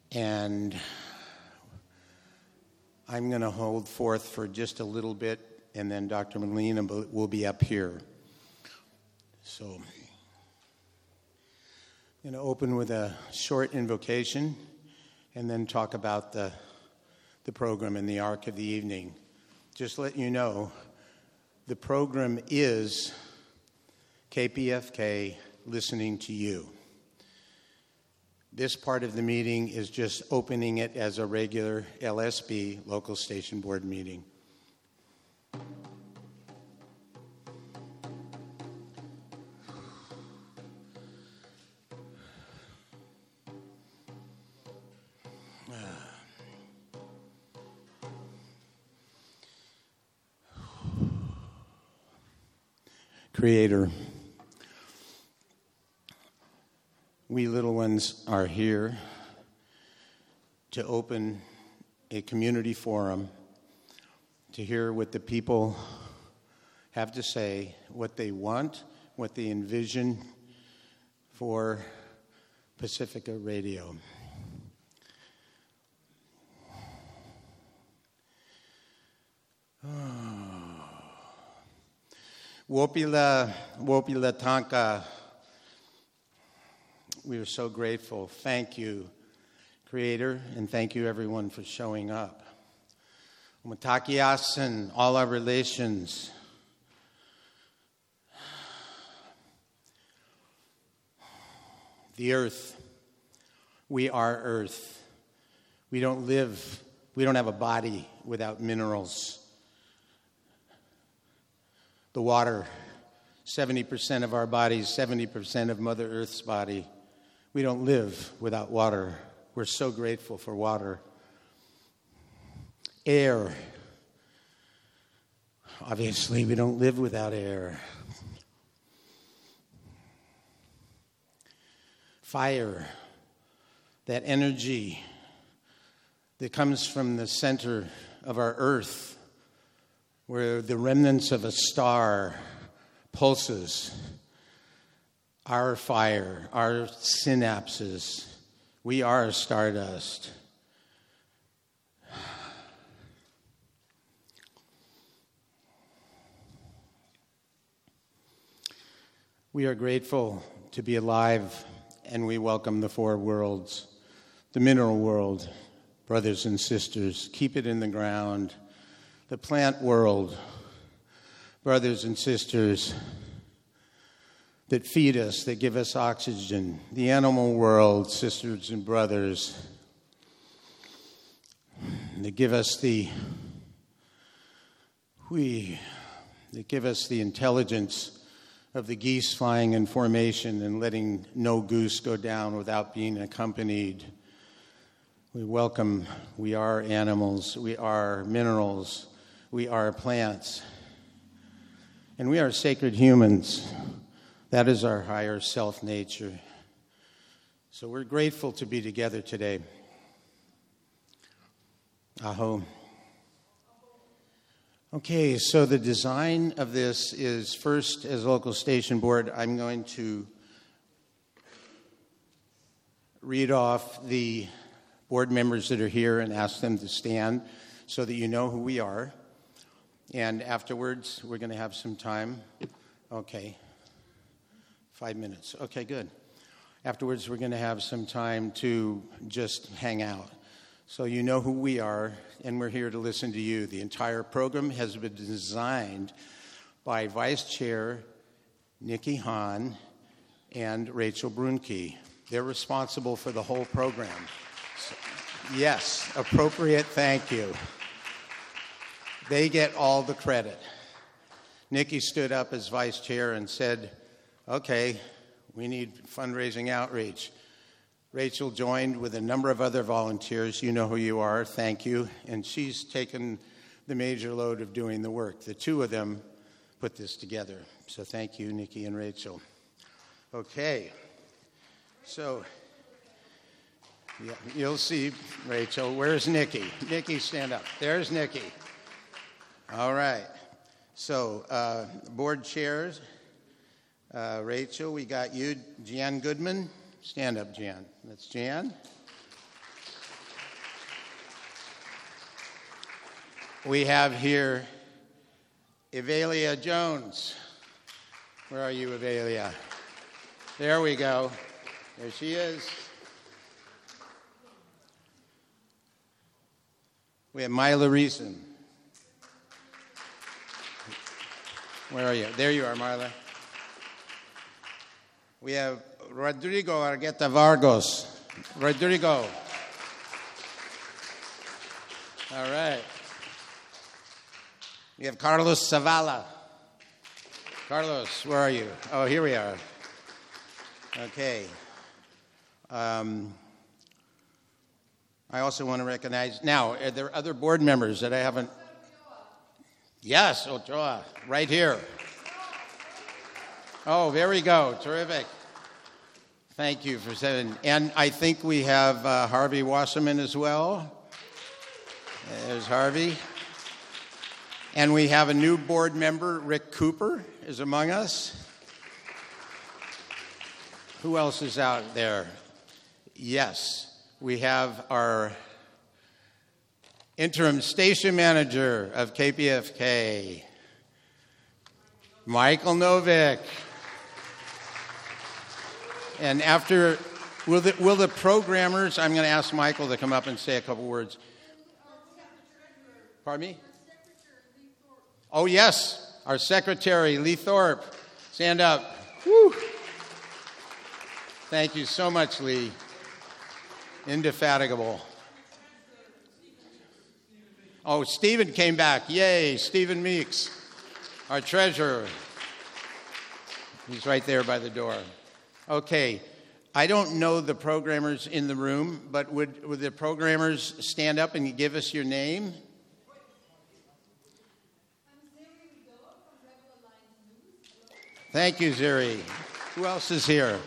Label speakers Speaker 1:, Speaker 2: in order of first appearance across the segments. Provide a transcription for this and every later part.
Speaker 1: And I'm going to hold forth for just a little bit, and then Dr. Molina will be up here. So I'm going to open with a short invocation and then talk about the program and the arc of the evening. Just let you know, the program is KPFK listening to you. This part of the meeting is just opening it as a regular LSB, local station board meeting. Creator, we little ones are here to open a community forum to hear what the people have to say, what they want, what they envision for Pacifica Radio. Wopila Tanka, we are so grateful. Thank you, Creator, and thank you, everyone, for showing up. Umatakiasan, all our relations. The earth. We are earth. We don't have a body without minerals. The water, 70% of our bodies, 70% of Mother Earth's body. We don't live without water. We're so grateful for water. Air. Obviously, we don't live without air. Fire. That energy that comes from the center of our earth, where the remnants of a star pulses. Our fire, our synapses, we are stardust. We are grateful to be alive, and we welcome the four worlds. The mineral world, brothers and sisters, keep it in the ground. The plant world, brothers and sisters, that feed us, that give us oxygen. The animal world, sisters and brothers, that give us the intelligence of the geese flying in formation and letting no goose go down without being accompanied. We are animals, we are minerals, we are plants, and we are sacred humans. That is our higher self nature. So we're grateful to be together today. Aho. Okay, so the design of this is first, as local station board, I'm going to read off the board members that are here and ask them to stand so that you know who we are. And afterwards, we're going to have some time. Okay. 5 minutes. Okay, good. Afterwards, we're going to have some time to just hang out. So you know who we are, and we're here to listen to you. The entire program has been designed by Vice Chair Nikki Hahn and Rachel Brunke. They're responsible for the whole program. So, yes, appropriate thank you. They get all the credit. Nikki stood up as vice chair and said, okay, we need fundraising outreach. Rachel joined with a number of other volunteers. You know who you are. Thank you. And she's taken the major load of doing the work. The two of them put this together. So thank you, Nikki and Rachel. Okay. So, yeah, you'll see, Rachel. Where's Nikki? Nikki, stand up. There's Nikki. All right. So, board chairs. Rachel, we got you. Jan Goodman. Stand up, Jan. That's Jan. We have here Evalia Jones. Where are you, Evalia? There we go. There she is. We have Myla Reason. Where are you? There you are, Marla. We have Rodrigo Argueta Vargas. Rodrigo. All right. We have Carlos Zavala. Carlos, where are you? Oh, here we are. Okay. I also want to recognize, now, are there other board members that I haven't? Yes, Ochoa, right here. Oh, there we go. Terrific. Thank you for saying. And I think we have Harvey Wasserman as well. There's Harvey. And we have a new board member, Rick Cooper, is among us. Who else is out there? Yes, we have our interim station manager of KPFK, Michael Novick. And after, will the programmers, I'm going to ask Michael to come up and say a couple words. Pardon me? Oh, yes, our secretary, Lee Thorpe. Stand up. Woo. Thank you so much, Lee. Indefatigable. Oh, Stephen came back. Yay, Stephen Meeks, our treasurer. He's right there by the door. Okay, I don't know the programmers in the room, but would the programmers stand up and give us your name? Thank you, Zuri. Who else is here?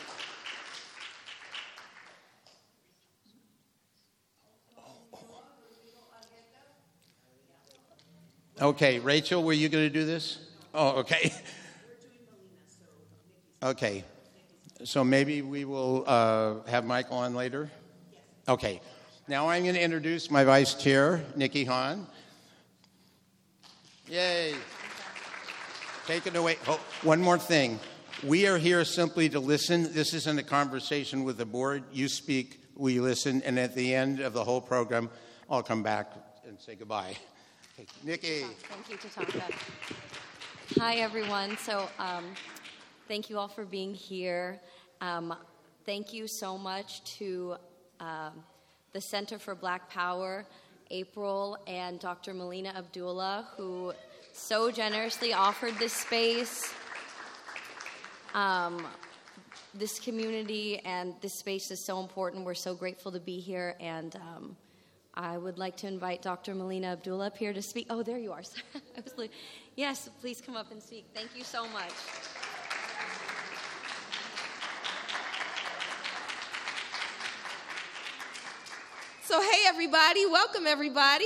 Speaker 1: Okay, Rachel, were you going to do this? Oh, okay. Okay. So maybe we will have Michael on later? Okay. Now I'm going to introduce my vice chair, Nikki Hahn. Yay. Take it away. Oh, one more thing. We are here simply to listen. This isn't a conversation with the board. You speak, we listen, and at the end of the whole program, I'll come back and say goodbye. Okay. Nikki.
Speaker 2: Thank you, Tatanka. Hi, everyone. So thank you all for being here. Thank you so much to the Center for Black Power, April and Dr. Melina Abdullah, who so generously offered this space. This community and this space is so important. We're so grateful to be here, and I would like to invite Dr. Melina Abdullah up here to speak. Oh, there you are. I was like, yes, please come up and speak. Thank you so much.
Speaker 3: So, hey, everybody. Welcome, everybody.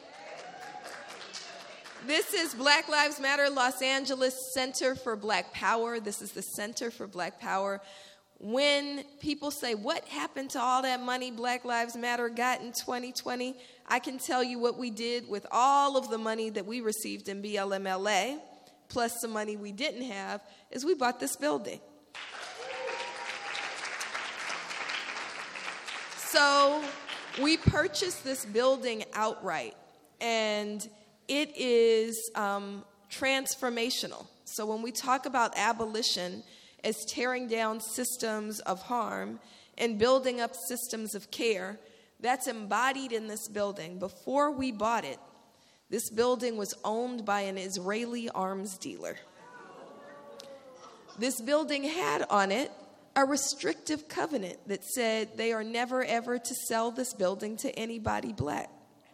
Speaker 3: This is Black Lives Matter Los Angeles Center for Black Power. This is the Center for Black Power. When people say, what happened to all that money Black Lives Matter got in 2020? I can tell you what we did with all of the money that we received in BLMLA, plus some money we didn't have, is we bought this building. So we purchased this building outright, and it is transformational. So when we talk about abolition as tearing down systems of harm and building up systems of care, that's embodied in this building. Before we bought it, this building was owned by an Israeli arms dealer. This building had on it a restrictive covenant that said they are never ever to sell this building to anybody black.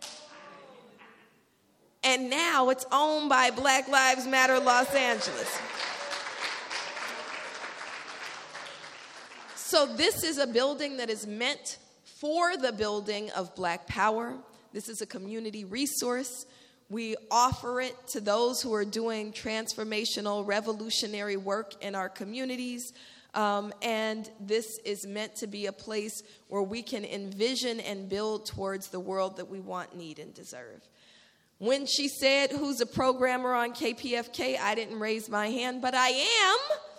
Speaker 3: And now it's owned by Black Lives Matter Los Angeles. So this is a building that is meant for the building of Black Power. This is a community resource. We offer it to those who are doing transformational, revolutionary work in our communities. And this is meant to be a place where we can envision and build towards the world that we want, need, and deserve. When she said, "Who's a programmer on KPFK?" I didn't raise my hand, but I am.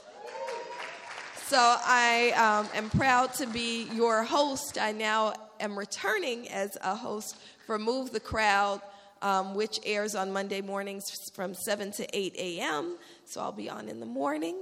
Speaker 3: So I am proud to be your host. I now am returning as a host for Move the Crowd, which airs on Monday mornings from 7 to 8 a.m. So I'll be on in the morning.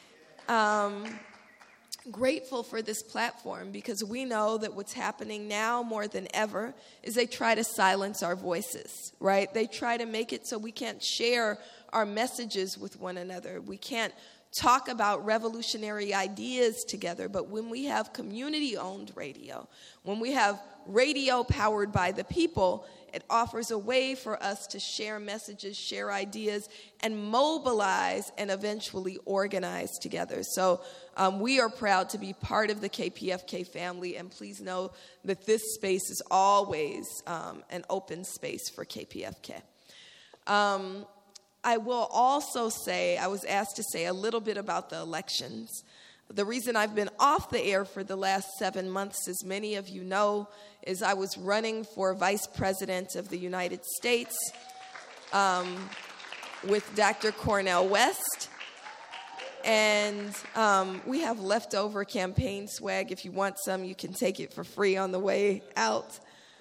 Speaker 3: Grateful for this platform because we know that what's happening now more than ever is they try to silence our voices, right? They try to make it so we can't share our messages with one another. We can't talk about revolutionary ideas together. But when we have community-owned radio, when we have radio powered by the people, it offers a way for us to share messages, share ideas, and mobilize and eventually organize together. So we are proud to be part of the KPFK family, and please know that this space is always an open space for KPFK. I will also say, I was asked to say a little bit about the elections. The reason I've been off the air for the last 7 months, as many of you know, is I was running for Vice President of the United States with Dr. Cornel West. And we have leftover campaign swag. If you want some, you can take it for free on the way out.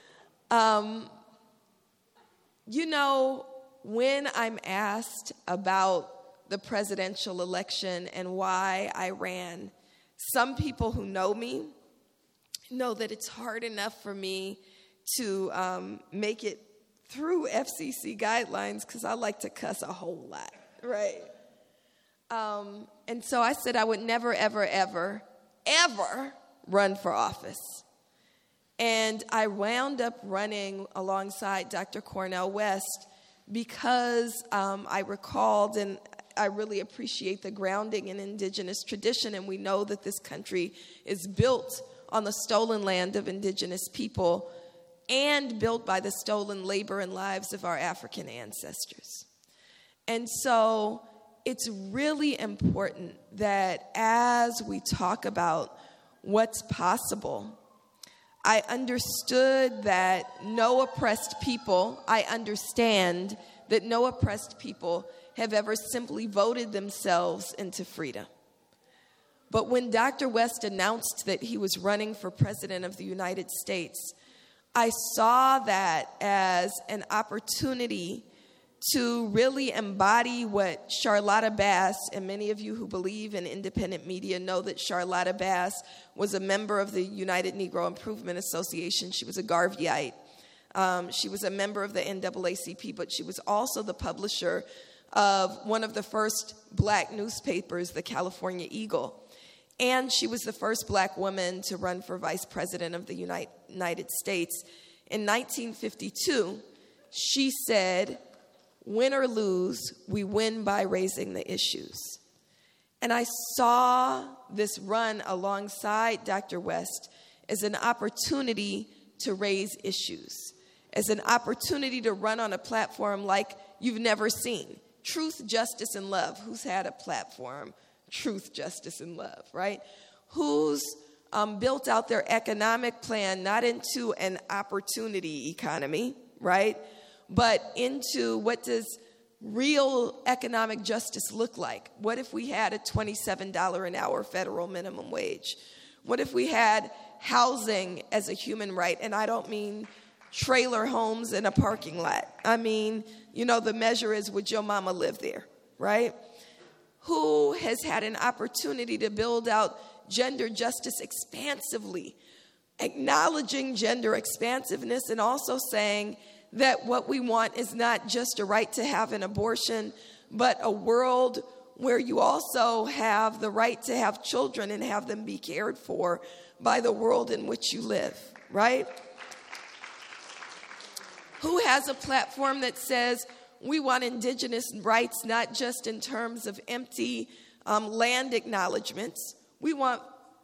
Speaker 3: You know, when I'm asked about the presidential election and why I ran, some people who know me know that it's hard enough for me to make it through FCC guidelines because I like to cuss a whole lot, right? And so I said I would never, ever, ever, ever run for office. And I wound up running alongside Dr. Cornel West because I recalled, and I really appreciate the grounding in indigenous tradition, and we know that this country is built on the stolen land of indigenous people and built by the stolen labor and lives of our African ancestors. And so it's really important that as we talk about what's possible, I understand that no oppressed people have ever simply voted themselves into freedom. But when Dr. West announced that he was running for president of the United States, I saw that as an opportunity to really embody what Charlotta Bass, and many of you who believe in independent media know that Charlotta Bass was a member of the United Negro Improvement Association. She was a Garveyite. She was a member of the NAACP, but she was also the publisher of one of the first black newspapers, the California Eagle. And she was the first black woman to run for vice president of the United States. In 1952, she said, "Win or lose, we win by raising the issues." And I saw this run alongside Dr. West as an opportunity to raise issues, as an opportunity to run on a platform like you've never seen. Truth, justice, and love. Who's had a platform? Truth, justice, and love, right? Who's built out their economic plan not into an opportunity economy, right? But into what does real economic justice look like? What if we had a $27 an hour federal minimum wage? What if we had housing as a human right? And I don't mean trailer homes in a parking lot. I mean, the measure is, would your mama live there, right? Who has had an opportunity to build out gender justice expansively, acknowledging gender expansiveness and also saying that what we want is not just a right to have an abortion, but a world where you also have the right to have children and have them be cared for by the world in which you live, right? Who has a platform that says we want indigenous rights not just in terms of empty land acknowledgments. We want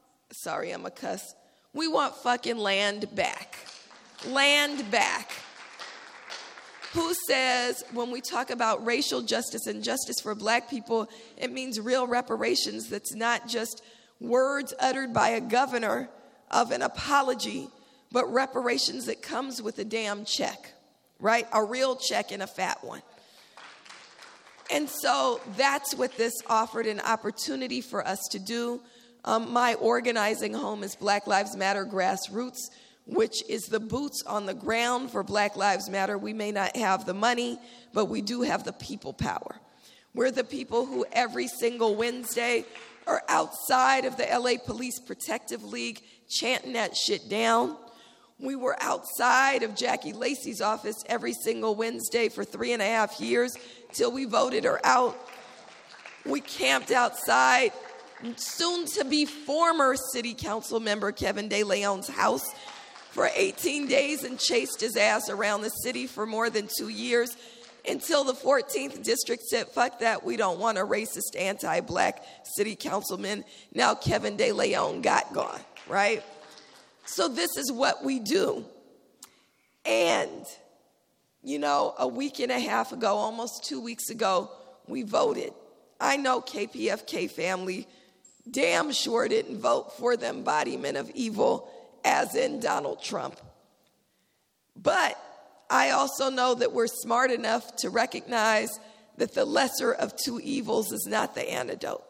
Speaker 3: fucking land back. Land back. Who says when we talk about racial justice and justice for black people, it means real reparations that's not just words uttered by a governor of an apology, but reparations that comes with a damn check, right? A real check and a fat one. And so that's what this offered an opportunity for us to do. My organizing home is Black Lives Matter Grassroots, which is the boots on the ground for Black Lives Matter. We may not have the money, but we do have the people power. We're the people who every single Wednesday are outside of the LA Police Protective League chanting that shit down. We were outside of Jackie Lacey's office every single Wednesday for 3.5 years till we voted her out. We camped outside soon-to-be former city council member Kevin De Leon's house for 18 days and chased his ass around the city for more than 2 years until the 14th district said, fuck that, we don't want a racist anti-black city councilman. Now Kevin De Leon got gone, right? So this is what we do. And, you know, a week and a half ago, almost 2 weeks ago, we voted. I know KPFK family damn sure didn't vote for the embodiment of evil, as in Donald Trump. But I also know that we're smart enough to recognize that the lesser of two evils is not the antidote.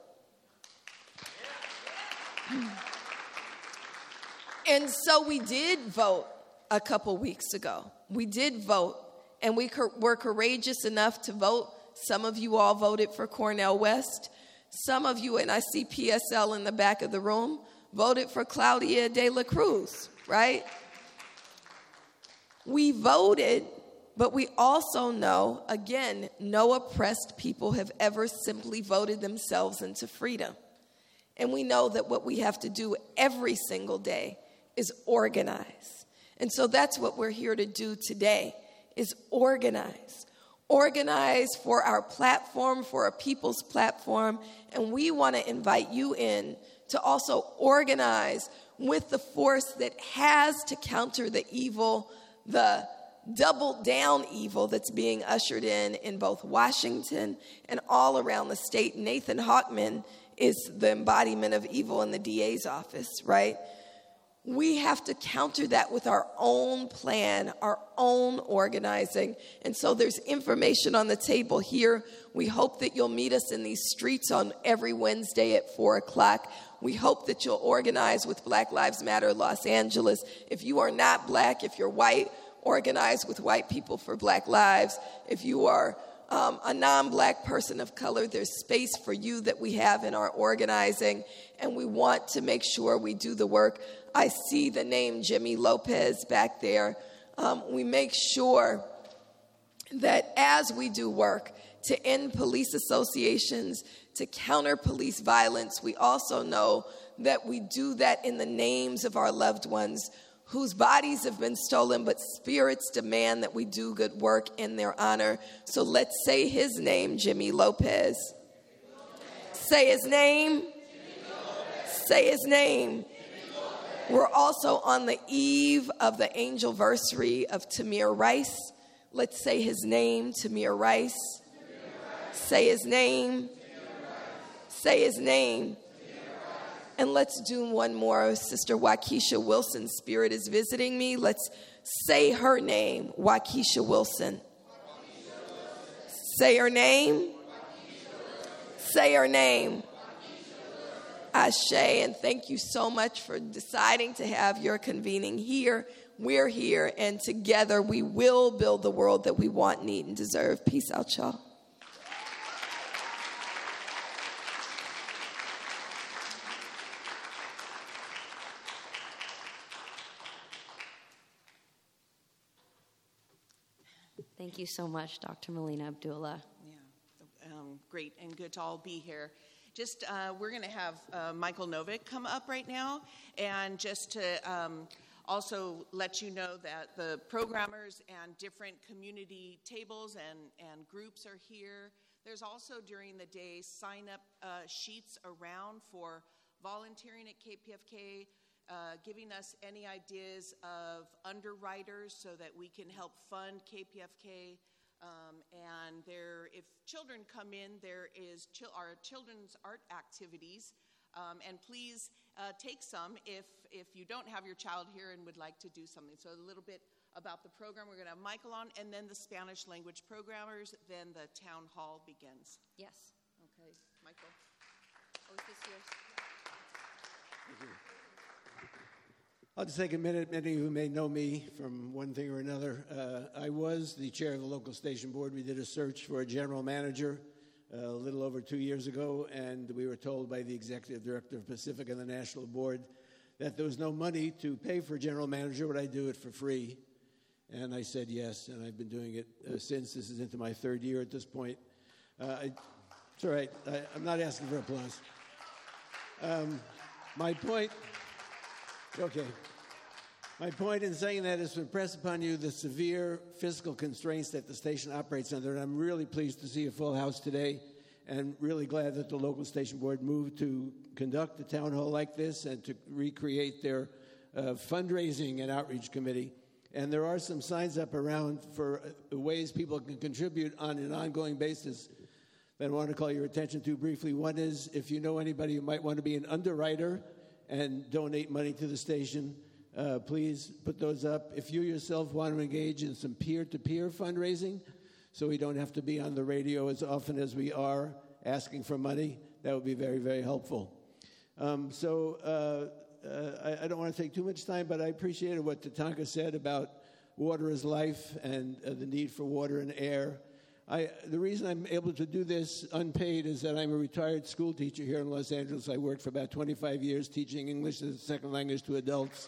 Speaker 3: And so we did vote a couple weeks ago. We did vote, and we were courageous enough to vote. Some of you all voted for Cornel West. Some of you, and I see PSL in the back of the room, voted for Claudia de la Cruz, right? We voted, but we also know, again, no oppressed people have ever simply voted themselves into freedom. And we know that what we have to do every single day is organize. And so that's what we're here to do today, is organize. Organize for our platform, for a people's platform, and we want to invite you in to also organize with the force that has to counter the evil, the double down evil that's being ushered in both Washington and all around the state. Nathan Hawkman is the embodiment of evil in the DA's office, right? We have to counter that with our own plan, our own organizing. And so there's information on the table here. We hope that you'll meet us in these streets on every Wednesday at 4 o'clock. We hope that you'll organize with Black Lives Matter Los Angeles. If you are not black, if you're white, organize with White People for Black Lives. If you are a non-black person of color, there's space for you that we have in our organizing, and we want to make sure we do the work. I see the name Jimmy Lopez back there. We make sure that as we do work to end police associations, to counter police violence, we also know that we do that in the names of our loved ones whose bodies have been stolen, but spirits demand that we do good work in their honor. So let's say his name, Jimmy Lopez. Say his name. Say his name. We're also on the eve of the angelversary of Tamir Rice. Let's say his name, Tamir Rice. Say his name. Say his name. And let's do one more. Sister Waukesha Wilson's spirit is visiting me. Let's say her name, Waukesha Wilson. Say her name. Say her name. Ashe, and thank you so much for deciding to have your convening here. We're here, and together we will build the world that we want, need, and deserve. Peace out, y'all.
Speaker 2: Thank you so much, Dr. Melina Abdullah.
Speaker 4: Yeah, great and good to all be here. Just, we're going to have Michael Novick come up right now, and just to also let you know that the programmers and different community tables and groups are here. There's also during the day sign-up sheets around for volunteering at KPFK, giving us any ideas of underwriters so that we can help fund KPFK. And there, if children come in, there is our children's art activities. And please, take some if you don't have your child here and would like to do something. So a little bit about the program. We're going to have Michael on, and then the Spanish language programmers, then the town hall begins.
Speaker 2: Yes.
Speaker 4: Okay, Michael.
Speaker 2: Oh, is this yours?
Speaker 5: I'll just take a minute. Many of you may know me from one thing or another. I was the chair of the local station board. We did a search for a general manager a little over 2 years ago, and we were told by the executive director of Pacifica, the national board, that there was no money to pay for a general manager. Would I do it for free? And I said yes, and I've been doing it since. This is into my third year at this point. It's all right. I'm not asking for applause. My point in saying that is to impress upon you the severe fiscal constraints that the station operates under, and I'm really pleased to see a full house today and really glad that the local station board moved to conduct a town hall like this and to recreate their fundraising and outreach committee. And there are some signs up around for ways people can contribute on an ongoing basis that I want to call your attention to briefly. One is, if you know anybody who might want to be an underwriter and donate money to the station, please put those up. If you yourself want to engage in some peer-to-peer fundraising, so we don't have to be on the radio as often as we are asking for money, that would be very, very helpful. I don't want to take too much time, but I appreciated what Tatanka said about water is life and the need for water and air. The reason I'm able to do this unpaid is that I'm a retired school teacher here in Los Angeles. I worked for about 25 years teaching English as a second language to adults.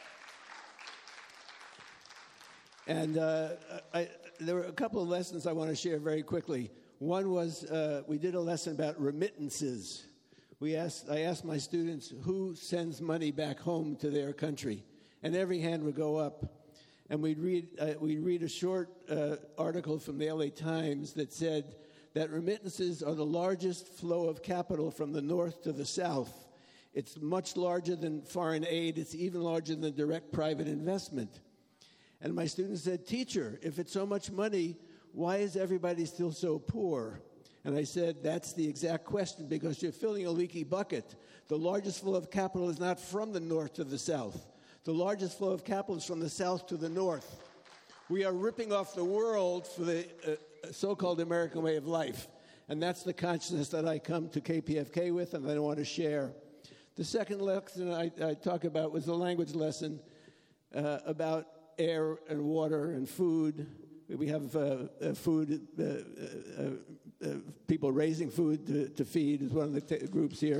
Speaker 5: And there were a couple of lessons I want to share very quickly. One was we did a lesson about remittances. I asked my students who sends money back home to their country, and every hand would go up. And we'd read a short article from the LA Times that said that remittances are the largest flow of capital from the north to the south. It's much larger than foreign aid. It's even larger than direct private investment. And my students said, "Teacher, if it's so much money, why is everybody still so poor?" And I said, that's the exact question, because you're filling a leaky bucket. The largest flow of capital is not from the north to the south. The largest flow of capital is from the south to the north. We are ripping off the world for the so-called American way of life. And that's the consciousness that I come to KPFK with and that I want to share. The second lesson I talk about was the language lesson about air and water and food. We have food, people raising food to feed is one of the groups here.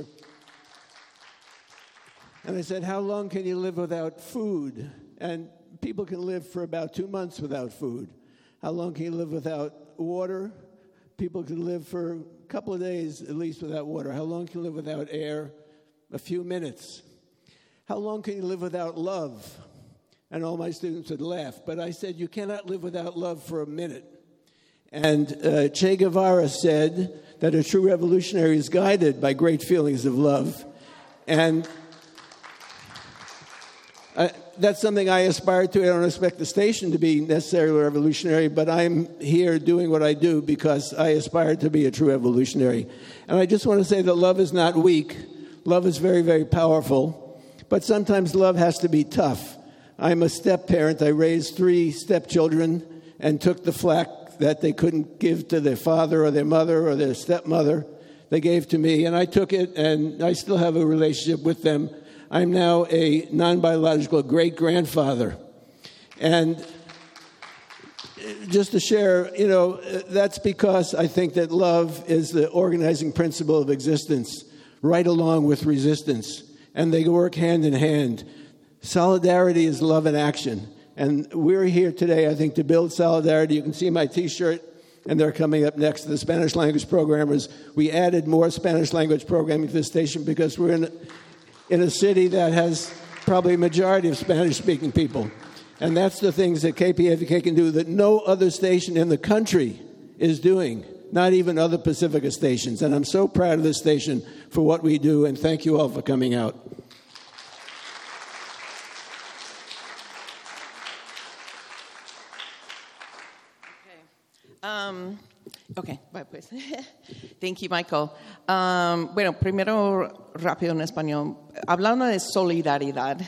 Speaker 5: And I said, how long can you live without food? And people can live for about 2 months without food. How long can you live without water? People can live for a couple of days at least without water. How long can you live without air? A few minutes. How long can you live without love? And all my students would laugh. But I said, you cannot live without love for a minute. And Che Guevara said that a true revolutionary is guided by great feelings of love. And that's something I aspire to. I don't expect the station to be necessarily revolutionary, but I'm here doing what I do because I aspire to be a true revolutionary. And I just want to say that love is not weak. Love is very, very powerful. But sometimes love has to be tough. I'm a step-parent. I raised 3 stepchildren and took the flack that they couldn't give to their father or their mother or their stepmother. They gave to me, and I took it, and I still have a relationship with them. I'm now a non-biological great-grandfather. And just to share, that's because I think that love is the organizing principle of existence, right along with resistance. And they work hand in hand. Solidarity is love in action. And we're here today, I think, to build solidarity. You can see my T-shirt, and they're coming up next, the Spanish language programmers. We added more Spanish language programming to the station because we're in a city that has probably a majority of Spanish-speaking people. And that's the things that KPFK can do that no other station in the country is doing, not even other Pacifica stations. And I'm so proud of this station for what we do, and thank you all for coming out.
Speaker 4: Okay, bueno, pues. Thank you, Michael. Bueno, primero rápido en español.
Speaker 6: hablando de solidaridad,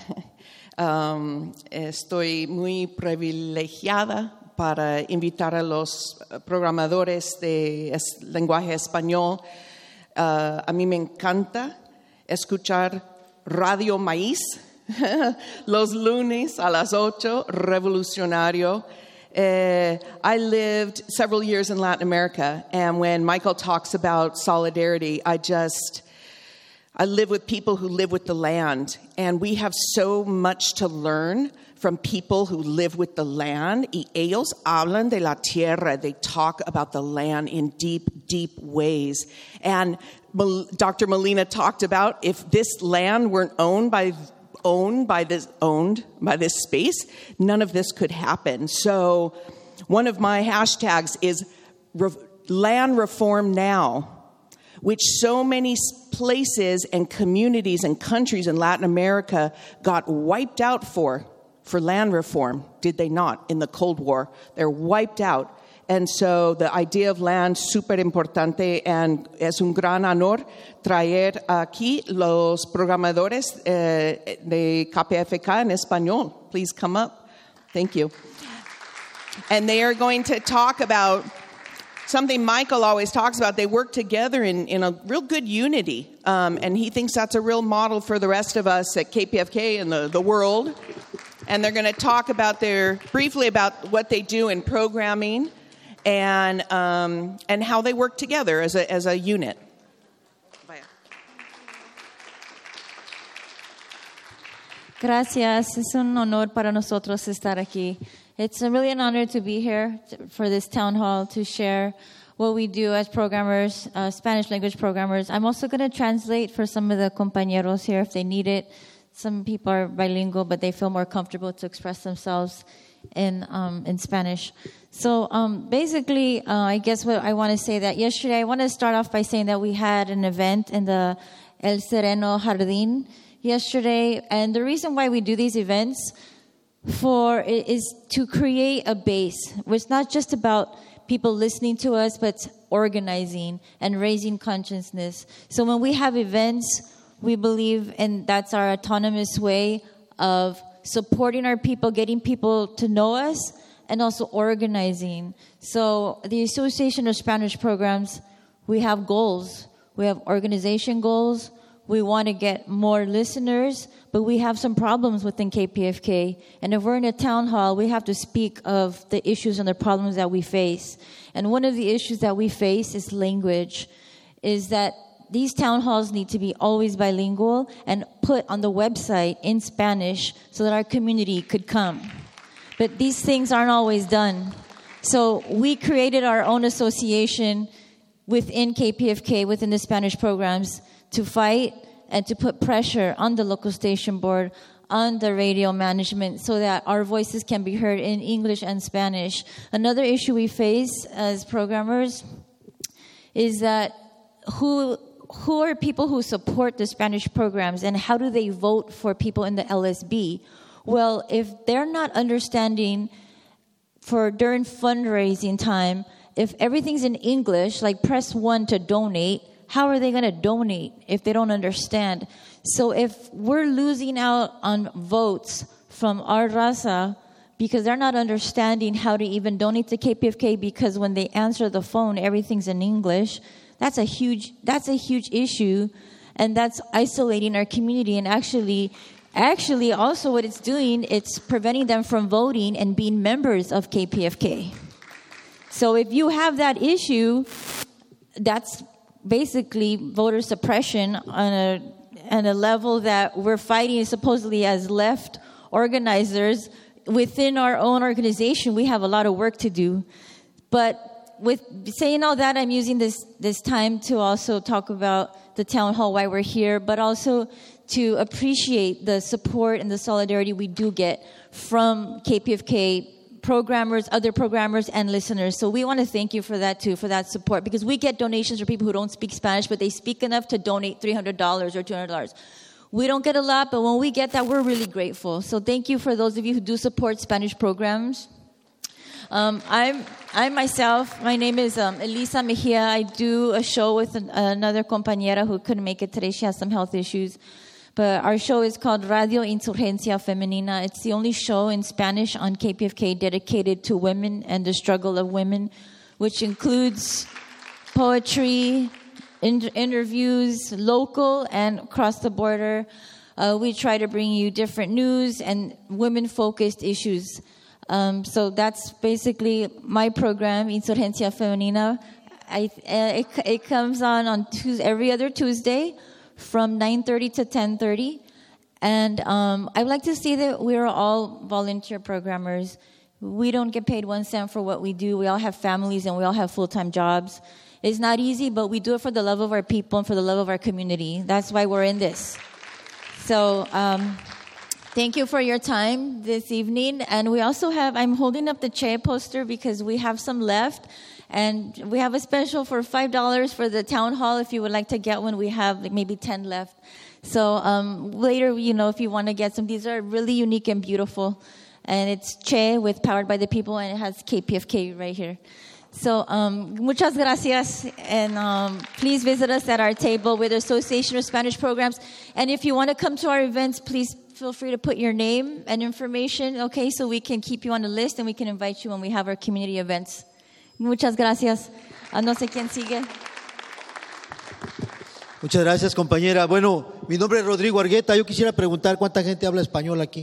Speaker 6: estoy muy privilegiada para invitar a los programadores de lenguaje español. A mí me encanta escuchar Radio Maíz los lunes a las 8, revolucionario. I lived several years in Latin America, and when Michael talks about solidarity, I live with people who live with the land, and we have so much to learn from people who live with the land. Y ellos hablan de la tierra. They talk about the land in deep, deep ways. And Dr. Molina talked about if this land weren't owned by this space, none of this could happen. So one of my hashtags is land reform now, which so many places and communities and countries in Latin America got wiped out for land reform, did they not, in the Cold War? They're wiped out. And so the idea of land, super importante, and es un gran honor traer aquí los programadores de KPFK en español. Please come up. Thank you. And they are going to talk about something Michael always talks about. They work together in a real good unity. And he thinks that's a real model for the rest of us at KPFK and the world. And they're going to talk briefly about what they do in programming and how they work together as a unit.
Speaker 7: Gracias. Es un honor para nosotros estar aquí. It's really an honor to be here for this town hall to share what we do as programmers, Spanish language programmers. I'm also going to translate for some of the compañeros here if they need it. Some people are bilingual, but they feel more comfortable to express themselves in Spanish. So basically, I guess what I want to say that yesterday, I want to start off by saying that we had an event in the El Sereno Jardín yesterday. And the reason why we do these events is to create a base. It's not just about people listening to us, but organizing and raising consciousness. So when we have events, we believe, and that's our autonomous way of supporting our people, getting people to know us, and also organizing. So the Association of Spanish Programs, we have goals. We have organization goals. We want to get more listeners, but we have some problems within KPFK. And if we're in a town hall, we have to speak of the issues and the problems that we face. And one of the issues that we face is language, is that these town halls need to be always bilingual and put on the website in Spanish so that our community could come. But these things aren't always done. So we created our own association within KPFK, within the Spanish programs, to fight and to put pressure on the local station board, on the radio management, so that our voices can be heard in English and Spanish. Another issue we face as programmers is that who are people who support the Spanish programs, and how do they vote for people in the LSB? Well, if they're not understanding during fundraising time, if everything's in English, like press 1 to donate, how are they going to donate if they don't understand? So if we're losing out on votes from our raza because they're not understanding how to even donate to KPFK, because when they answer the phone, everything's in English, that's a huge issue, and that's isolating our community. And actually also what it's doing, it's preventing them from voting and being members of KPFK. So if you have that issue, that's basically voter suppression on a level that we're fighting supposedly as left organizers. Within our own organization, we have a lot of work to do. But with saying all that, I'm using this time to also talk about the town hall, why we're here, but also to appreciate the support and the solidarity we do get from KPFK programmers, other programmers, and listeners. So we want to thank you for that too, for that support, because we get donations from people who don't speak Spanish, but they speak enough to donate $300 or $200. We don't get a lot, but when we get that, we're really grateful. So thank you for those of you who do support Spanish programs. I myself, my name is Elisa Mejia. I do a show with another compañera who couldn't make it today. She has some health issues. But our show is called Radio Insurgencia Femenina. It's the only show in Spanish on KPFK dedicated to women and the struggle of women, which includes poetry, interviews, local and across the border. We try to bring you different news and women-focused issues. So that's basically my program, Insurgencia Femenina. It comes on Tuesday, every other Tuesday from 9:30 to 10:30. And I'd like to say that we're all volunteer programmers. We don't get paid 1 cent for what we do. We all have families and we all have full-time jobs. It's not easy, but we do it for the love of our people and for the love of our community. That's why we're in this. So thank you for your time this evening. And we also have, I'm holding up the Che poster because we have some left. And we have a special for $5 for the town hall. If you would like to get one, we have like maybe 10 left. So later, if you want to get some, these are really unique and beautiful. And it's Che with Powered by the People, and it has KPFK right here. So muchas gracias, and please visit us at our table with the Association of Spanish Programs. And if you want to come to our events, please feel free to put your name and information, okay, so we can keep you on the list and we can invite you when we have our community events. Muchas gracias. No sé quién sigue.
Speaker 8: Muchas gracias, compañera. Bueno, mi nombre es Rodrigo Argueta. Yo quisiera preguntar cuánta gente habla español aquí.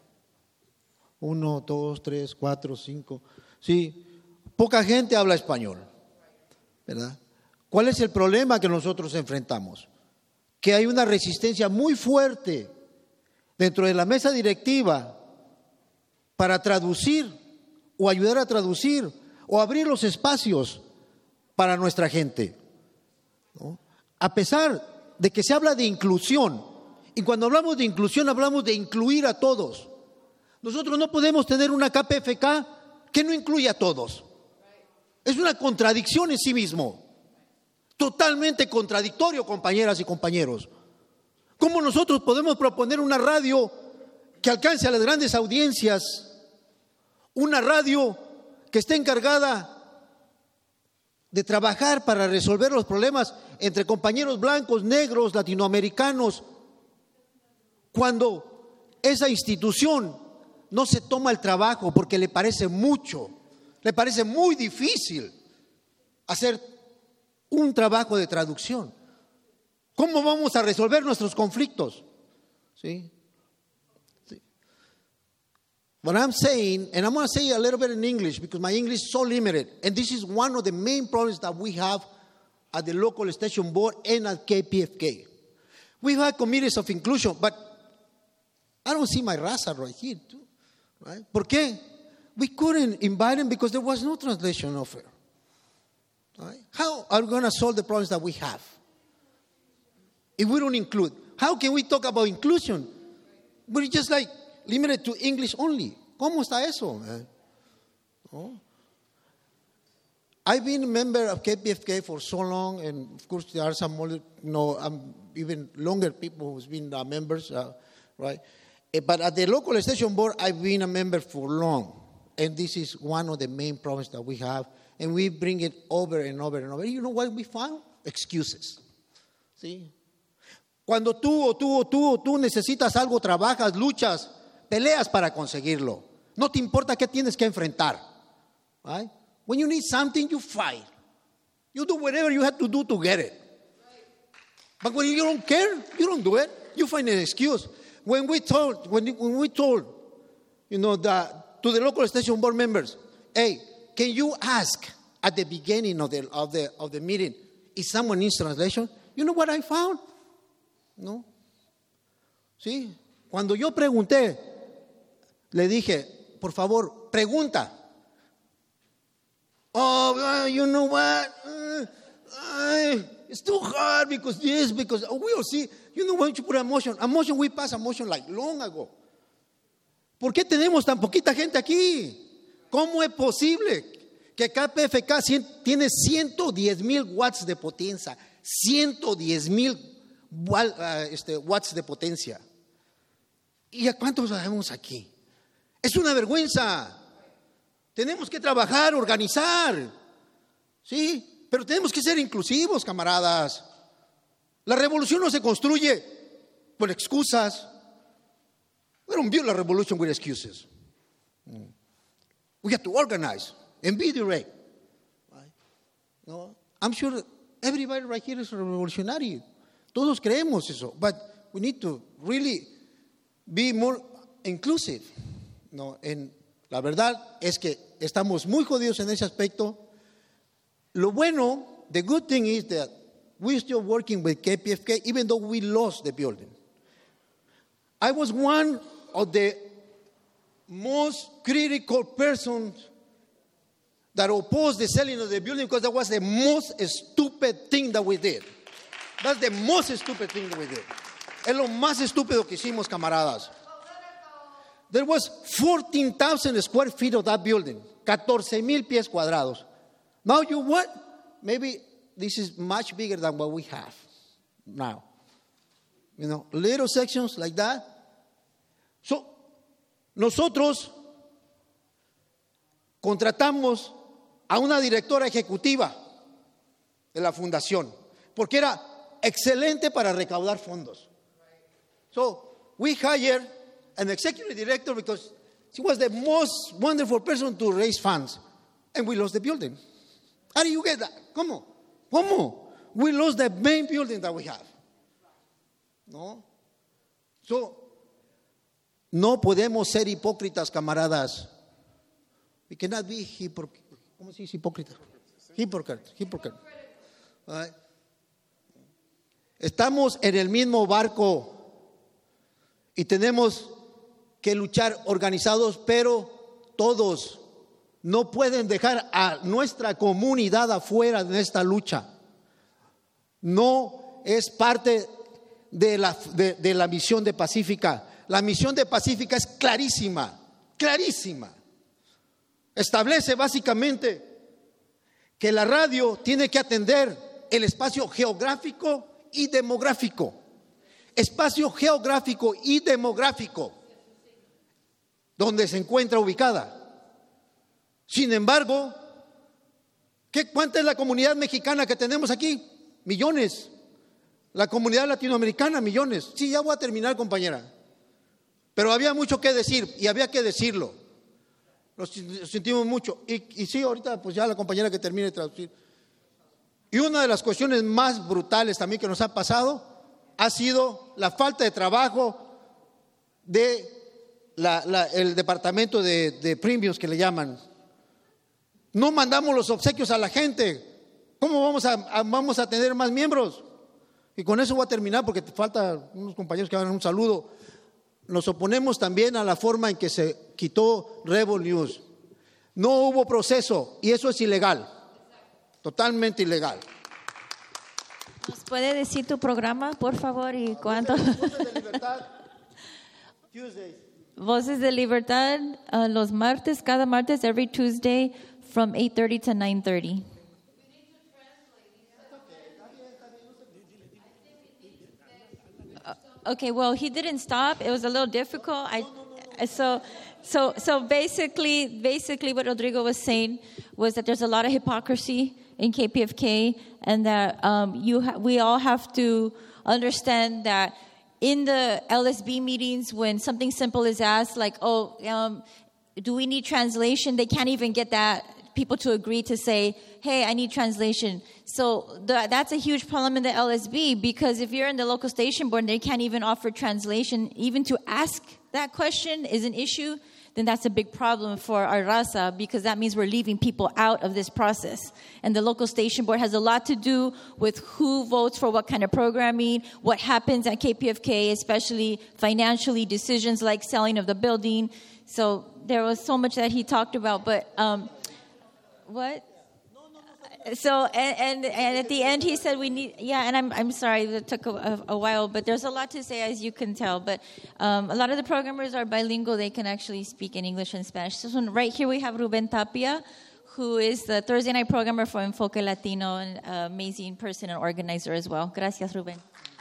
Speaker 8: 1, 2, 3, 4, 5. Sí. Poca gente habla español, ¿verdad? ¿Cuál es el problema que nosotros enfrentamos? Que hay una resistencia muy fuerte dentro de la mesa directiva para traducir o ayudar a traducir o abrir los espacios para nuestra gente, ¿no? A pesar de que se habla de inclusión, y cuando hablamos de inclusión hablamos de incluir a todos. Nosotros no podemos tener una KPFK que no incluya a todos. Es una contradicción en sí mismo, totalmente contradictorio, compañeras y compañeros. ¿Cómo nosotros podemos proponer una radio que alcance a las grandes audiencias? Una radio que esté encargada de trabajar para resolver los problemas entre compañeros blancos, negros, latinoamericanos, cuando esa institución no se toma el trabajo porque le parece mucho. Le parece muy difícil hacer un trabajo de traducción. ¿Cómo vamos a resolver nuestros conflictos? ¿Sí? ¿Sí? What I'm saying, and I'm going to say a little bit in English because my English is so limited, and this is one of the main problems that we have at the local station board and at KPFK. We've had committees of inclusion, but I don't see my raza right here, too. Right? ¿Por qué? We couldn't invite him because there was no translation offer. Right? How are we going to solve the problems that we have if we don't include? How can we talk about inclusion? We're just like limited to English only. ¿Cómo está eso? Oh. I've been a member of KPFK for so long, and of course there are some more, even longer people who's been members, right? But at the local station board, I've been a member for long. And this is one of the main problems that we have. And we bring it over and over and over. You know what we found? Excuses. ¿Sí? Cuando tú necesitas algo, trabajas, luchas, peleas para conseguirlo. No te importa qué tienes que enfrentar. Right? When you need something, you fight. You do whatever you have to do to get it. But when you don't care, you don't do it. You find an excuse. When we told, to the local station board members, hey, can you ask at the beginning of the meeting if someone needs translation? You know what I found? No. Sí. Cuando yo pregunté, le dije, por favor, pregunta. Oh, you know what? It's too hard because we'll see. You know, why don't you put a motion? We passed a motion like long ago. ¿Por qué tenemos tan poquita gente aquí? ¿Cómo es posible que KPFK tiene 110,000 watts de potencia? 110,000 watts de potencia. ¿Y a cuántos sabemos aquí? Es una vergüenza. Tenemos que trabajar, organizar. ¿Sí? Pero tenemos que ser inclusivos, camaradas. La revolución no se construye con excusas. We don't build a revolution with excuses. We have to organize and be direct. Right? No, I'm sure everybody right here is revolutionary. Todos creemos eso. But we need to really be more inclusive. No, en la verdad es que estamos muy jodidos en ese aspecto. Lo bueno, the good thing is that we're still working with KPFK even though we lost the building. I was one of the most critical persons that opposed the selling of the building because that was the most stupid thing that we did. That's the most stupid thing that we did. Es lo más estúpido que hicimos, camaradas. There was 14,000 square feet of that building. 14,000 pies cuadrados. Now you what? Maybe this is much bigger than what we have now. You know, little sections like that. So, nosotros contratamos a una directora ejecutiva de la fundación porque era excelente para recaudar fondos. So, we hired an executive director because she was the most wonderful person to raise funds. And we lost the building. How do you get that? ¿Cómo? We lost the main building that we have. No? So, no podemos ser hipócritas, camaradas. We cannot be ¿cómo se dice hipócrita? Hypocrite. Right? Estamos en el mismo barco y tenemos que luchar organizados, pero todos no pueden dejar a nuestra comunidad afuera de esta lucha. No es parte de la misión de Pacífica. La misión de Pacífica es clarísima. Establece básicamente que la radio tiene que atender el espacio geográfico y demográfico. Espacio geográfico y demográfico donde se encuentra ubicada. Sin embargo, ¿cuánta es la comunidad mexicana que tenemos aquí? Millones. La comunidad latinoamericana, millones. Sí, ya voy a terminar, compañera. Pero había mucho que decir y había que decirlo. Lo sentimos mucho. Y sí, ahorita pues ya la compañera que termine de traducir. Y una de las cuestiones más brutales también que nos ha pasado ha sido la falta de trabajo de el departamento de premiums que le llaman. No mandamos los obsequios a la gente. ¿Cómo vamos a tener más miembros? Y con eso voy a terminar porque te falta unos compañeros que hagan un saludo. Nos oponemos también a la forma en que se quitó Rebel News. No hubo proceso y eso es ilegal. Totalmente ilegal.
Speaker 7: ¿Nos puede decir tu programa, por favor, y cuánto?
Speaker 8: Voces de Libertad. Tuesdays.
Speaker 7: Voces de Libertad, los martes, cada martes, every Tuesday from 8:30 to 9:30. Okay, well, he didn't stop. It was a little difficult. So basically what Rodrigo was saying was that there's a lot of hypocrisy in KPFK, and that we all have to understand that in the LSB meetings, when something simple is asked, like, do we need translation? They can't even get people to agree to say, hey, I need translation. So that's a huge problem in the LSB, because if you're in the local station board and they can't even offer translation, even to ask that question is an issue, then that's a big problem for our raza, because that means we're leaving people out of this process. And the local station board has a lot to do with who votes for what kind of programming, what happens at KPFK, especially financially, decisions like selling of the building. So there was so much that he talked about, but what? So and at the end he said we need, and I'm sorry that took a while, but there's a lot to say, as you can tell. But a lot of the programmers are bilingual; they can actually speak in English and Spanish. So right here we have Ruben Tapia, who is the Thursday night programmer for Enfoque Latino, and an amazing person and organizer as well. Gracias, Ruben.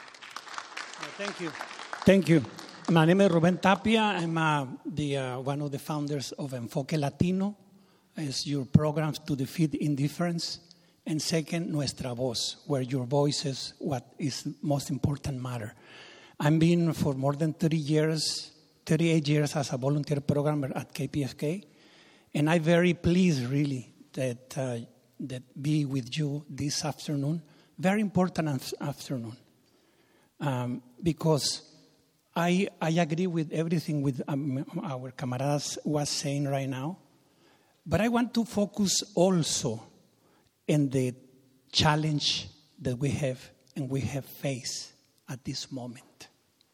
Speaker 9: Thank you. My name is Ruben Tapia. I'm one of the founders of Enfoque Latino. It's your programs to defeat indifference. And second, Nuestra Voz, where your voice is what is most important matter. I've been for more than 38 years as a volunteer programmer at KPFK, and I'm very pleased, really, that be with you this afternoon. Very important afternoon, because I agree with everything with our camaradas was saying right now, but I want to focus also in the challenge that we have and we have faced at this moment.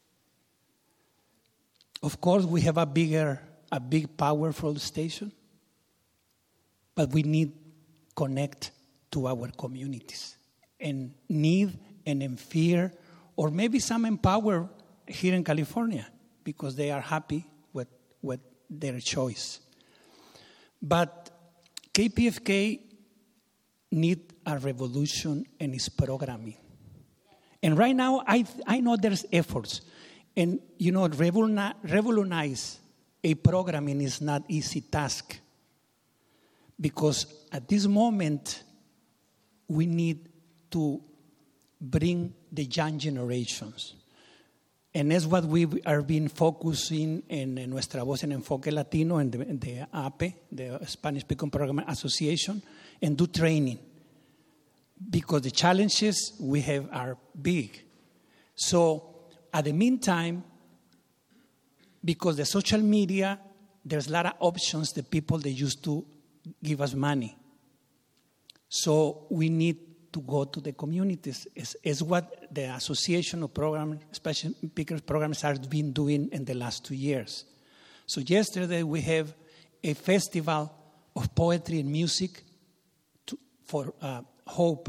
Speaker 9: Of course, we have a big, powerful station, but we need connect to our communities and need and in fear, or maybe some empower here in California because they are happy with their choice. But KPFK need a revolution in its programming. And right now, I know there's efforts. And, revolutionize a programming is not easy task. Because at this moment, we need to bring the young generations. And that's what we are being focusing in Nuestra Voz en Enfoque Latino and the APE, the Spanish Speaking Program Association, and do training. Because the challenges we have are big. So, at the meantime, because the social media, there's a lot of options, the people they used to give us money. So we need to go to the communities. It's what the Association of Special Speakers Programs has been doing in the last 2 years. So yesterday we have a festival of poetry and music for hope,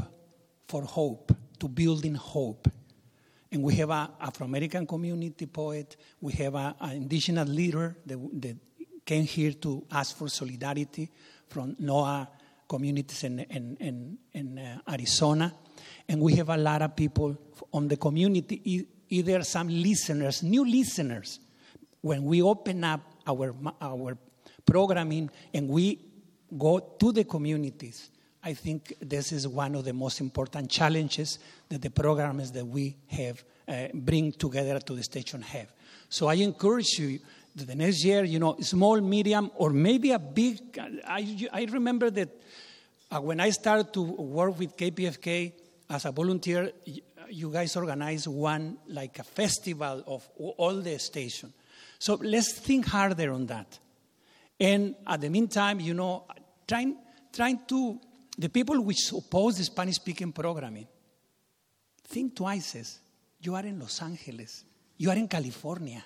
Speaker 9: to building hope. And we have an Afro-American community poet. We have an indigenous leader that came here to ask for solidarity from NOAA communities in Arizona. And we have a lot of people on the community, either some listeners, new listeners. When we open up our programming and we go to the communities, I think this is one of the most important challenges that the programs that we have bring together to the station have. So I encourage you that the next year, small, medium, or maybe a big. I remember that when I started to work with KPFK as a volunteer, you guys organized one, like a festival of all the station. So let's think harder on that. And at the meantime, trying to. The people which oppose the Spanish-speaking programming, think twice. You are in Los Angeles. You are in California.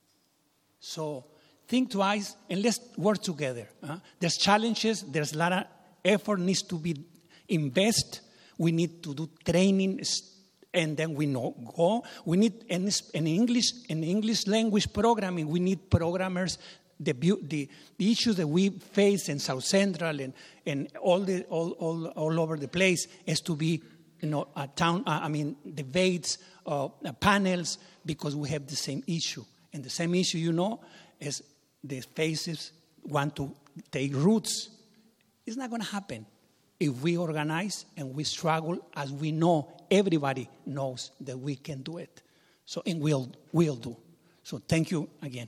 Speaker 9: So think twice and let's work together. There's challenges. There's a lot of effort needs to be invested. We need to do training, and then we go. We need in English language programming. We need programmers. The issues that we face in South Central and all over the place is to be debates, panels, because we have the same issue. And the same issue, is the faces want to take roots. It's not going to happen if we organize and we struggle, as we know, everybody knows that we can do it. So, and we'll do. So thank you again.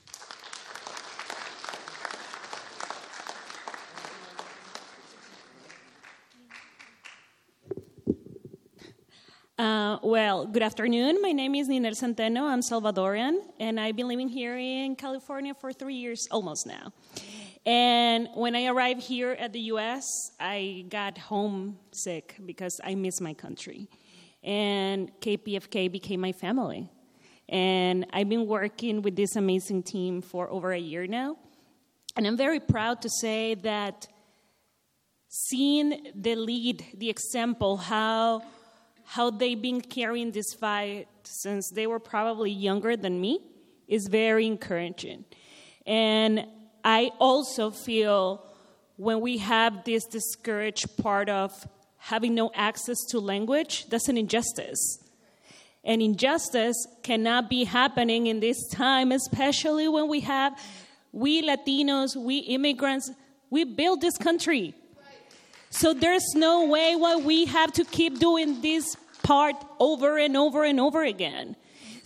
Speaker 10: Good afternoon. My name is Ninel Centeno. I'm Salvadorian, and I've been living here in California for 3 years almost now. And when I arrived here at the U.S., I got homesick because I miss my country. And KPFK became my family. And I've been working with this amazing team for over a year now. And I'm very proud to say that seeing the lead, the example, how they've been carrying this fight since they were probably younger than me is very encouraging. And I also feel when we have this discouraged part of having no access to language, that's an injustice. And injustice cannot be happening in this time, especially when we Latinos, we immigrants, we built this country. So there's no way why we have to keep doing this part over and over and over again.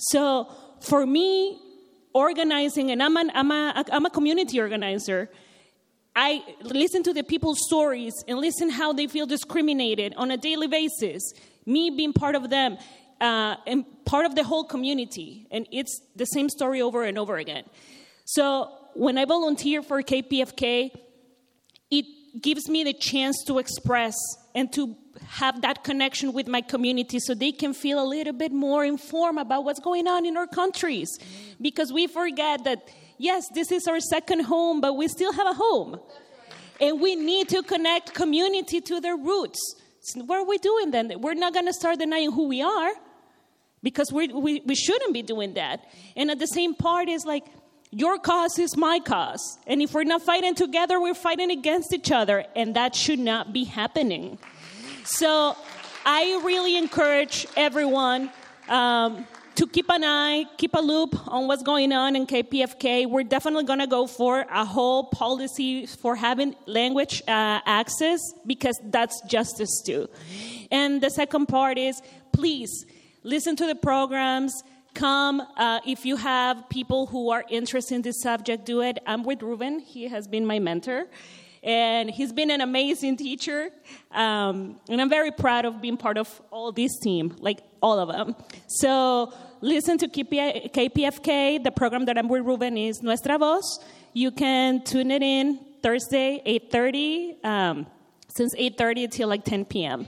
Speaker 10: So for me, organizing, and I'm a community organizer, I listen to the people's stories and listen how they feel discriminated on a daily basis. Me being part of them and part of the whole community. And it's the same story over and over again. So when I volunteer for KPFK, it gives me the chance to express and to have that connection with my community so they can feel a little bit more informed about what's going on in our countries. Because we forget that, yes, this is our second home, but we still have a home. And we need to connect community to their roots. So what are we doing then? We're not going to start denying who we are, because we shouldn't be doing that. And at the same part is like, your cause is my cause. And if we're not fighting together, we're fighting against each other. And that should not be happening. So I really encourage everyone to keep an eye, keep a loop on what's going on in KPFK. We're definitely going to go for a whole policy for having language access, because that's justice too. And the second part is, please listen to the programs. Come, if you have people who are interested in this subject, do it. I'm with Ruben. He has been my mentor. And he's been an amazing teacher. And I'm very proud of being part of all this team, like all of them. So listen to KPFK. The program that I'm with Ruben is Nuestra Voz. You can tune it in Thursday, 8:30, since 8:30 until like 10 p.m.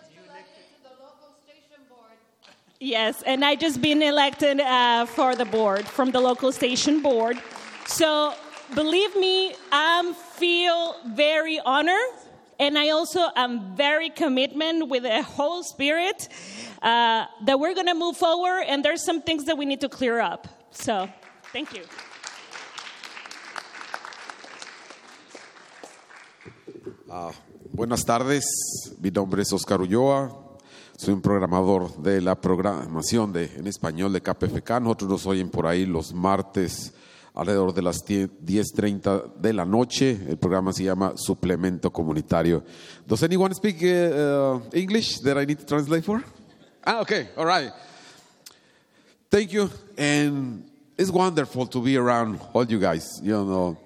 Speaker 10: Yes, and I just been elected for the board, from the local station board. So believe me, I feel very honored, and I also am very commitment with the whole spirit that we're going to move forward, and there's some things that we need to clear up. So thank you.
Speaker 11: Buenas tardes, mi nombre es Oscar Ulloa. Soy un programador de la programación en español de KPFK. Nosotros nos oyen por ahí los martes alrededor de las 10:30 de la noche. El programa se llama Suplemento Comunitario. Does anyone speak English that I need to translate for? Okay, all right. Thank you. And it's wonderful to be around all you guys. You know,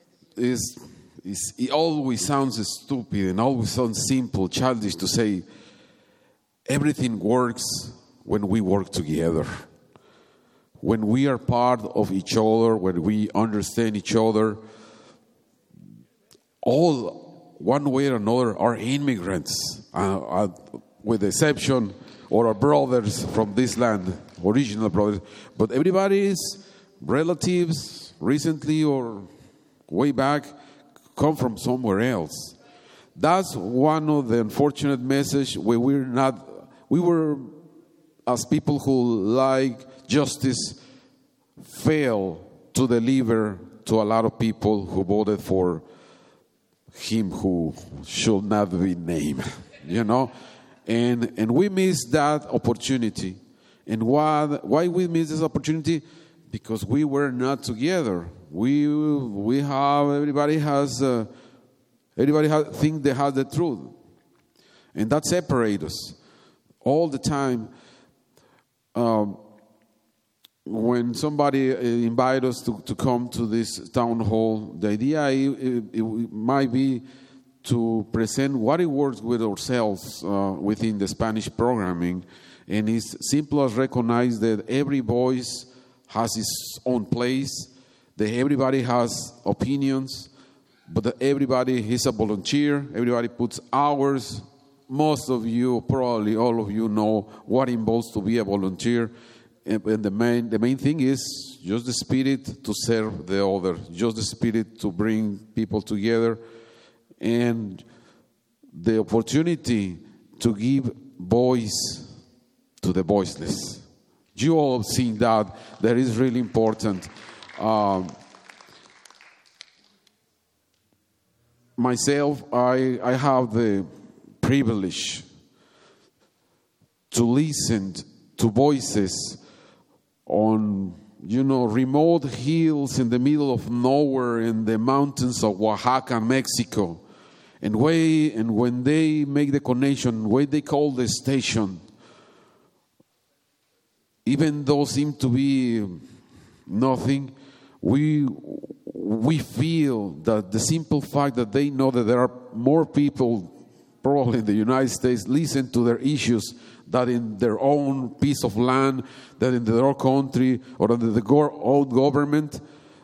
Speaker 11: it always sounds stupid and always sounds simple, childish to say, everything works when we work together. When we are part of each other, when we understand each other, all, one way or another, are immigrants, with the exception of our brothers from this land, original brothers. But everybody is relatives, recently or way back, come from somewhere else. That's one of the unfortunate messages where we were, as people who like justice, fail to deliver to a lot of people who voted for him who should not be named, you know. And we missed that opportunity. And why we missed this opportunity? Because we were not together. Everybody think they have the truth. And that separates us. All the time, when somebody invites us to come to this town hall, the idea it might be to present what it works with ourselves within the Spanish programming. And it's simple as recognize that every voice has its own place, that everybody has opinions, but that everybody is a volunteer, everybody puts hours. Most of you, probably all of you, know what it involves to be a volunteer. And the main thing is just the spirit to serve the other, just the spirit to bring people together, and the opportunity to give voice to the voiceless. You all have seen that is really important. Myself, I have the privilege to listen to voices on, remote hills in the middle of nowhere in the mountains of Oaxaca, Mexico. And when they make the connection, when they call the station, even though seem to be nothing, we feel that the simple fact that they know that there are more people, probably in the United States, listen to their issues than in their own piece of land, than in their own country, or under the own government.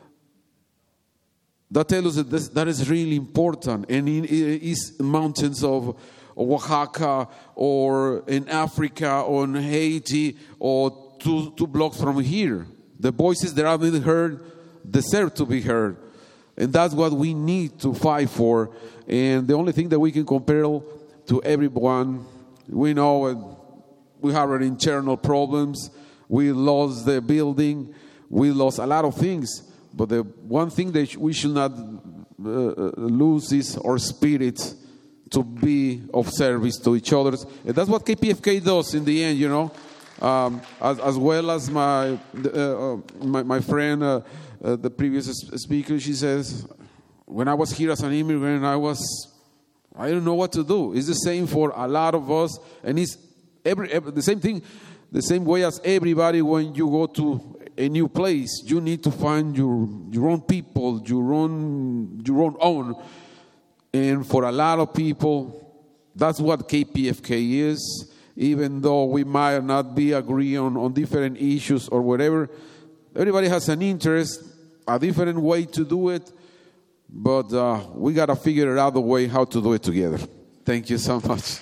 Speaker 11: That tells us that that is really important. And in East mountains of Oaxaca, or in Africa, or in Haiti, or two blocks from here, the voices that are being heard deserve to be heard. And that's what we need to fight for. And the only thing that we can compare to everyone, we know we have our internal problems. We lost the building. We lost a lot of things. But the one thing that we should not lose is our spirit to be of service to each other. And that's what KPFK does in the end, you know. As well as my friend, the previous speaker, she says, when I was here as an immigrant, I don't know what to do. It's the same for a lot of us, and it's the same thing, the same way as everybody. When you go to a new place, you need to find your own people, your own. And for a lot of people, that's what KPFK is. Even though we might not be agreeing on different issues or whatever, everybody has an interest, a different way to do it, but we got to figure out the way how to do it together. Thank you so much.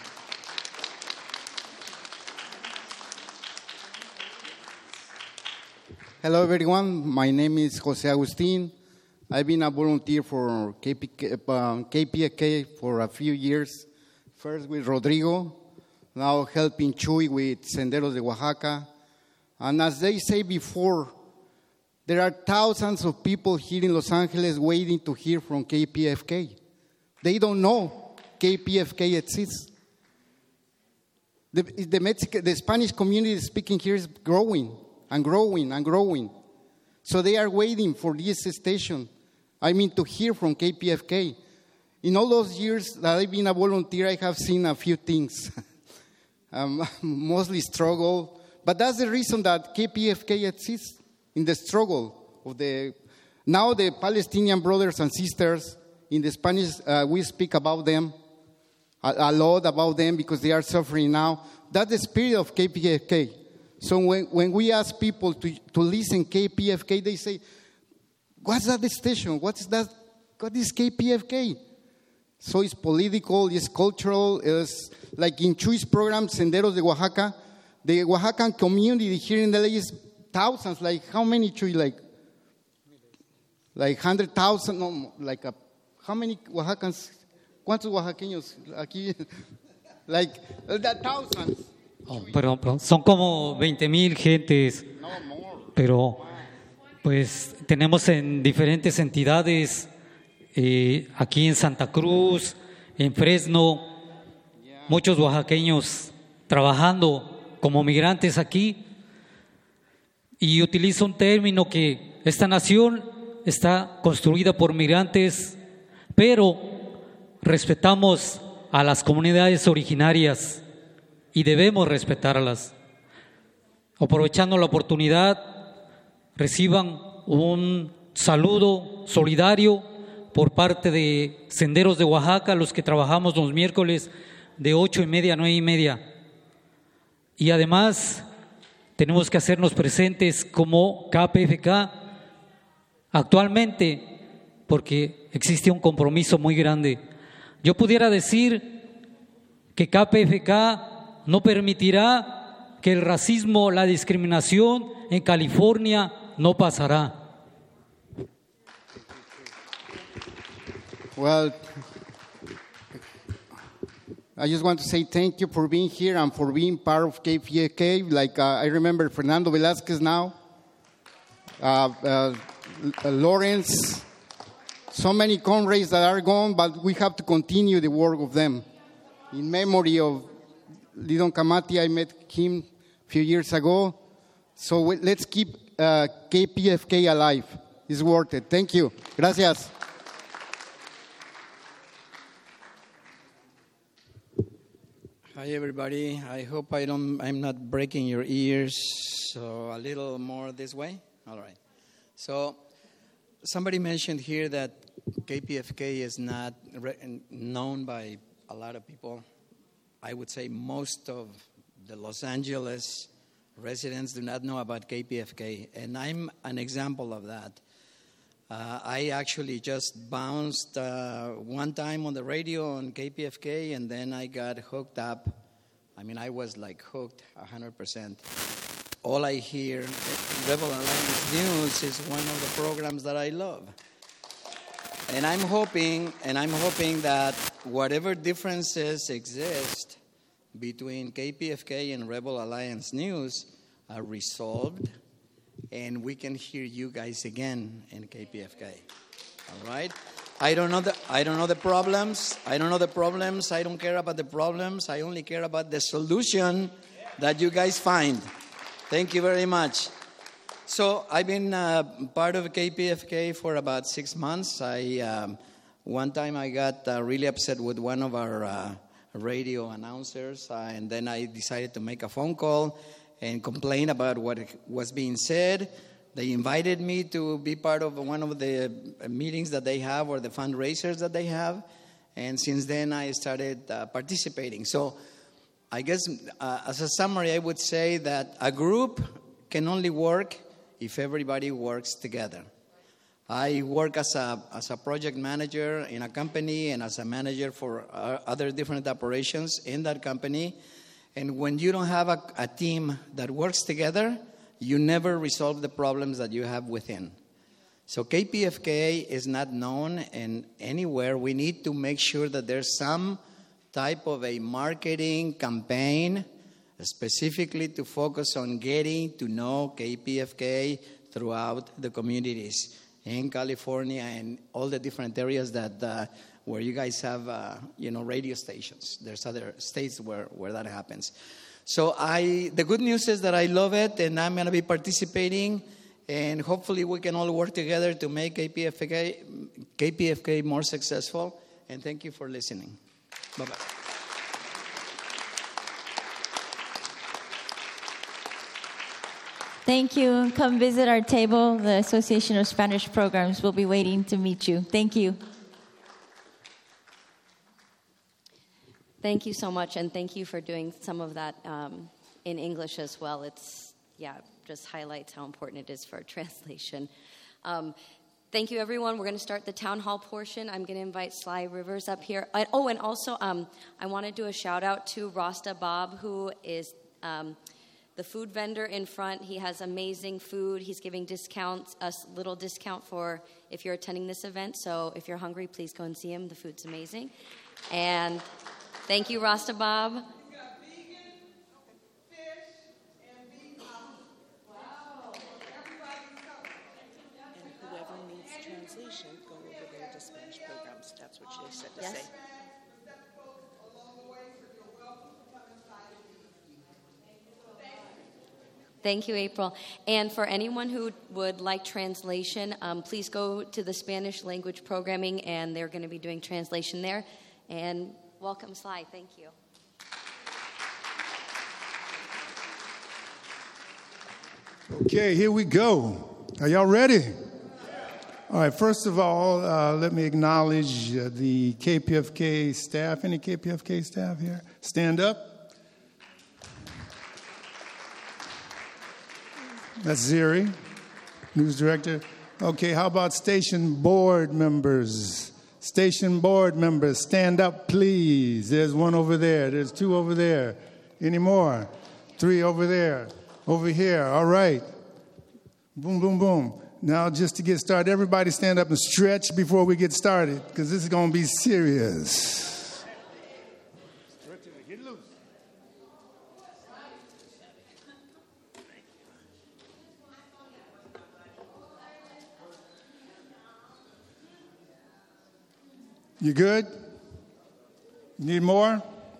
Speaker 12: Hello, everyone. My name is Jose Agustin. I've been a volunteer for KPFK for a few years, first with Rodrigo, now helping Chuy with Senderos de Oaxaca. And as they say before, there are thousands of people here in Los Angeles waiting to hear from KPFK. They don't know KPFK exists. The Spanish community speaking here is growing and growing and growing. So they are waiting for this station, to hear from KPFK. In all those years that I've been a volunteer, I have seen a few things. Mostly struggle. But that's the reason that KPFK exists, in the struggle of now the Palestinian brothers and sisters. In the Spanish, we speak about them, a lot about them, because they are suffering now. That's the spirit of KPFK. So when we ask people to listen KPFK, they say, what's that station? What is that? What is KPFK? So it's political, it's cultural, it's like in Chuy's program, Senderos de Oaxaca. The Oaxacan community here in LA is thousands. Like how many, Chuy? Like 100,000? No, how many Oaxacans? ¿Cuántos oaxaqueños aquí? Like thousands.
Speaker 13: Oh, perdón. Son como 20,000 gentes.
Speaker 12: No, more.
Speaker 13: Pero pues tenemos en diferentes entidades, aquí en Santa Cruz, en Fresno, muchos oaxaqueños trabajando como migrantes aquí. Y utilizo un término que esta nación está construida por migrantes, pero respetamos a las comunidades originarias y debemos respetarlas. Aprovechando la oportunidad, reciban un saludo solidario por parte de Senderos de Oaxaca, los que trabajamos los miércoles de 8:30 a 9:30. Y además tenemos que hacernos presentes como KPFK actualmente, porque existe un compromiso muy grande. Yo pudiera decir que KPFK no permitirá que el racismo, la discriminación en California no pasará.
Speaker 12: Well, I just want to say thank you for being here and for being part of KPFK. I remember Fernando Velázquez now, Lawrence, so many comrades that are gone, but we have to continue the work of them. In memory of Lidon Kamati, I met him a few years ago. So let's keep KPFK alive. It's worth it. Thank you. Gracias.
Speaker 14: Hi, everybody. I hope I'm not breaking your ears. So a little more this way? All right. So somebody mentioned here that KPFK is not known by a lot of people. I would say most of the Los Angeles residents do not know about KPFK, and I'm an example of that. I actually just bounced one time on the radio on KPFK, and then I got hooked up. I mean, I was like hooked 100%. All I hear in Rebel Alliance News is one of the programs that I love. And I'm hoping that whatever differences exist between KPFK and Rebel Alliance News are resolved, and we can hear you guys again in KPFK. All right? I don't know the problems. I don't care about the problems. I only care about the solution that you guys find. Thank you very much. So I've been part of KPFK for about 6 months. One time I got really upset with one of our radio announcers, and then I decided to make a phone call and complain about what was being said. They invited me to be part of one of the meetings that they have or the fundraisers that they have, and since then I started participating. So I guess as a summary, I would say that a group can only work if everybody works together. I work as a project manager in a company and as a manager for other different operations in that company. And when you don't have a team that works together, you never resolve the problems that you have within. So KPFK is not known anywhere. We need to make sure that there's some type of a marketing campaign specifically to focus on getting to know KPFK throughout the communities in California and all the different areas that where you guys have radio stations. There's other states where that happens. So the good news is that I love it, and I'm going to be participating, and hopefully we can all work together to make KPFK more successful. And thank you for listening. Bye-bye.
Speaker 7: Thank you. Come visit our table. The Association of Spanish Programs will be waiting to meet you. Thank you.
Speaker 2: Thank you so much, and thank you for doing some of that in English as well. Just highlights how important it is for translation. Thank you, everyone. We're going to start the town hall portion. I'm going to invite Sly Rivers up here. And also, I want to do a shout-out to Rasta Bob, who is the food vendor in front. He has amazing food. He's giving discounts, a little discount for if you're attending this event. So if you're hungry, please go and see him. The food's amazing. And thank you, Rasta Bob.
Speaker 15: We got vegan, fish, and beef. Wow. Everybody's coming.
Speaker 4: And whoever needs translation, go over there to Spanish programs. That's what she said to say.
Speaker 2: Thank you, April. And for anyone who would like translation, please go to the Spanish language programming, and they're going to be doing translation there. And welcome, Sly. Thank you.
Speaker 16: Okay, here we go. Are y'all ready? All right, first of all, let me acknowledge the KPFK staff. Any KPFK staff here? Stand up. That's Ziri, news director. Okay, how about station board members? Station board members, stand up, please. There's one over there. There's two over there. Any more? Three over there. Over here. All right. Boom, boom, boom. Now, just to get started, everybody stand up and stretch before we get started, because this is going to be serious. Get loose. You good? Need more?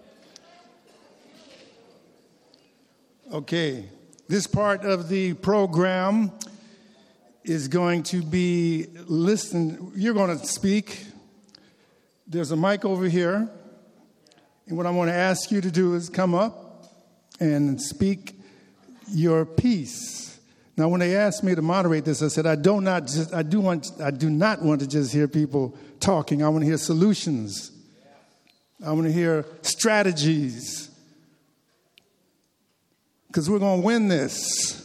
Speaker 16: Okay. This part of the program is going to be listened. You're going to speak. There's a mic over here. And what I want to ask you to do is come up and speak your peace. Now, when they asked me to moderate this, I said, I do not want to just hear people talking. I want to hear solutions. I want to hear strategies. Because we're going to win this.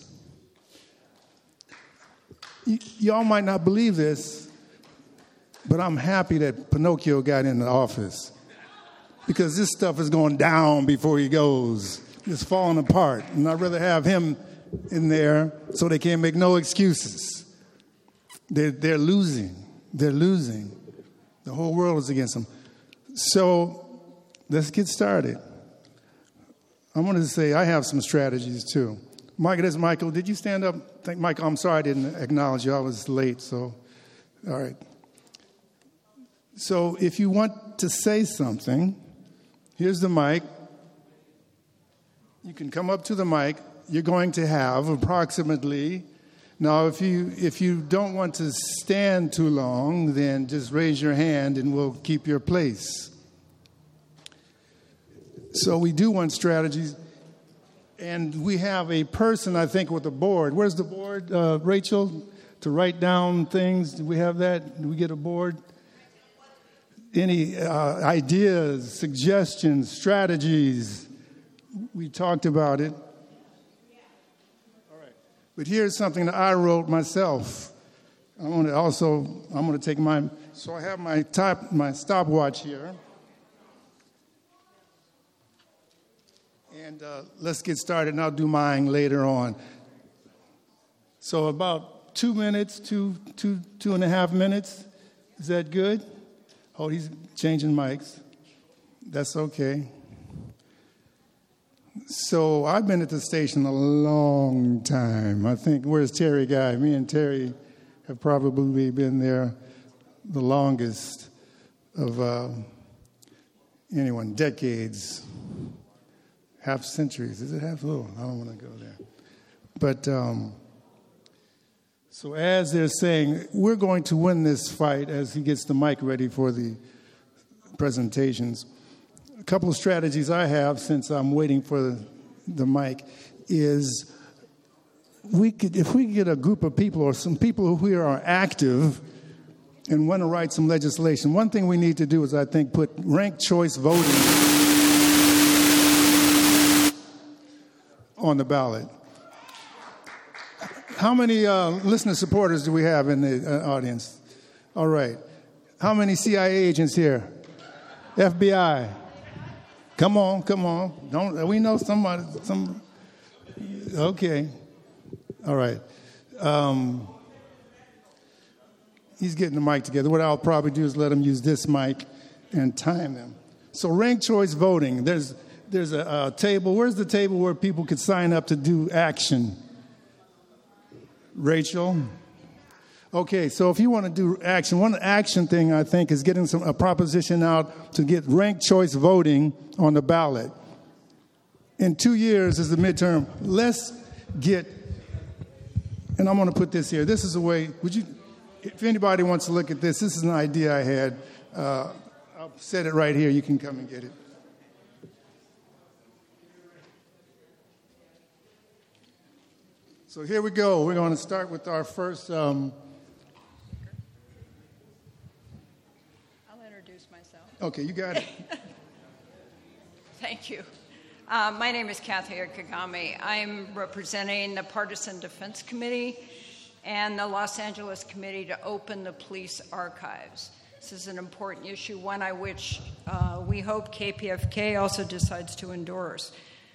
Speaker 16: Y'all might not believe this, but I'm happy that Pinocchio got in the office. Because this stuff is going down before he goes. It's falling apart. And I'd rather have him in there so they can't make no excuses. They're losing. They're losing. The whole world is against them. So let's get started. I wanted to say I have some strategies too. Michael, did you stand up? Michael, I'm sorry I didn't acknowledge you. I was late, so all right. So if you want to say something, here's the mic. You can come up to the mic. You're going to have approximately, now if you don't want to stand too long, then just raise your hand and we'll keep your place. So we do want strategies, and we have a person, I think, with a board. Where's the board, Rachel, to write down things? Do we have that? Do we get a board? Any ideas, suggestions, strategies? We talked about it. All right. But here's something that I wrote myself. I'm going to take mine. So I have my stopwatch here. And let's get started, and I'll do mine later on. So about 2 minutes, two and a half minutes. Is that good? Oh, he's changing mics. That's okay. So I've been at the station a long time. I think, where's Terry Guy? Me and Terry have probably been there the longest of anyone, decades. Half centuries. Is it half? Oh, I don't want to go there. But so as they're saying, we're going to win this fight as he gets the mic ready for the presentations. A couple of strategies I have since I'm waiting for the mic is if we get a group of people or some people who are active and want to write some legislation, one thing we need to do is, I think, put ranked choice voting on the ballot. How many listener supporters do we have in the audience? All right. How many CIA agents here? FBI. Come on. We know somebody. Okay. All right. He's getting the mic together. What I'll probably do is let him use this mic and time them. So ranked choice voting. There's a table. Where's the table where people could sign up to do action? Rachel? Okay, so if you want to do action, one action thing I think is getting a proposition out to get ranked choice voting on the ballot. In 2 years is the midterm. Let's get, and I'm going to put this here. This is a way, if anybody wants to look at this is an idea I had. I'll set it right here. You can come and get it. So here we go. We're going to start with our first.
Speaker 17: I'll introduce myself.
Speaker 16: Okay, you got it.
Speaker 17: Thank you. My name is Kathy Kagami. I'm representing the Partisan Defense Committee and the Los Angeles Committee to open the police archives. This is an important issue, one which we hope KPFK also decides to endorse.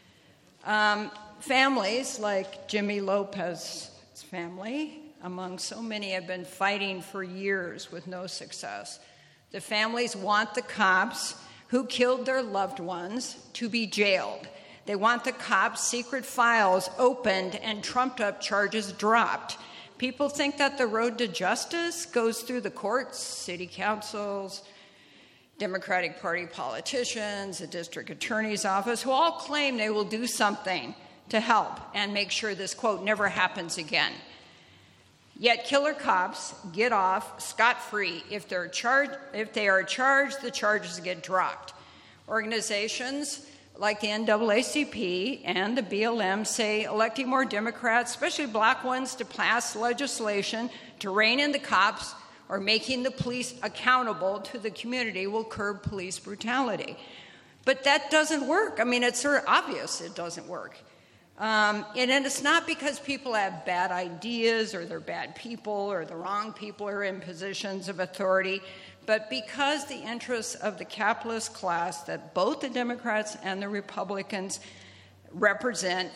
Speaker 17: Families like Jimmy Lopez's family, among so many, have been fighting for years with no success. The families want the cops who killed their loved ones to be jailed. They want the cops' secret files opened and trumped-up charges dropped. People think that the road to justice goes through the courts, city councils, Democratic Party politicians, the district attorney's office, who all claim they will do something to help and make sure this, quote, never happens again. Yet killer cops get off scot-free. If they are charged, the charges get dropped. Organizations like the NAACP and the BLM say electing more Democrats, especially black ones, to pass legislation to rein in the cops or making the police accountable to the community will curb police brutality. But that doesn't work. I mean, it's sort of obvious it doesn't work. And it's not because people have bad ideas or they're bad people or the wrong people are in positions of authority, but because the interests of the capitalist class that both the Democrats and the Republicans represent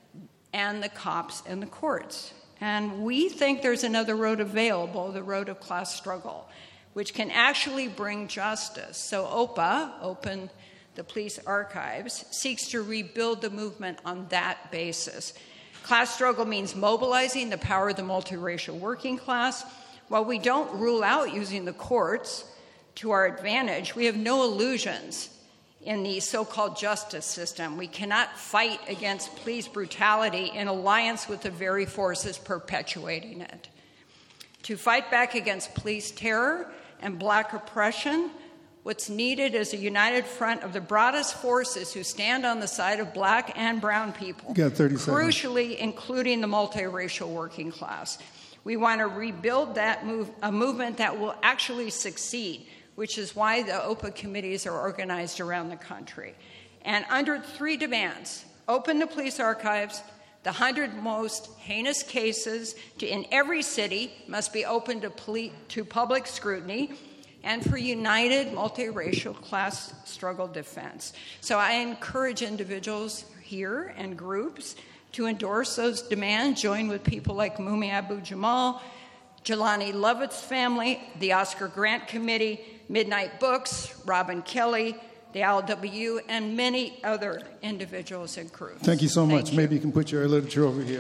Speaker 17: and the cops and the courts. And we think there's another road available, the road of class struggle, which can actually bring justice. So OPA, Open the Police Archives, seeks to rebuild the movement on that basis. Class struggle means mobilizing the power of the multiracial working class. While we don't rule out using the courts to our advantage, we have no illusions in the so-called justice system. We cannot fight against police brutality in alliance with the very forces perpetuating it. To fight back against police terror and black oppression, what's needed is a united front of the broadest forces who stand on the side of black and brown people,
Speaker 16: You got 30 seconds.
Speaker 17: crucially including the multiracial working class. We want to rebuild that a movement that will actually succeed, which is why the OPA committees are organized around the country. And under 3 demands: open the police archives, the 100 most heinous cases in every city must be open to public scrutiny, and for united multiracial class struggle defense. So I encourage individuals here and groups to endorse those demands, join with people like Mumia Abu-Jamal, Jelani Lovett's family, the Oscar Grant Committee, Midnight Books, Robin Kelly, the LW, and many other individuals and groups.
Speaker 16: Thank you so much. Maybe you can put your literature over here.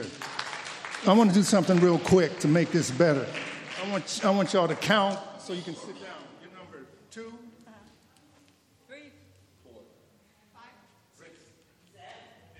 Speaker 16: I want to do something real quick to make this better. I want y'all to count so you can sit down. Your number 2, 3, 4, 5, 6, 7,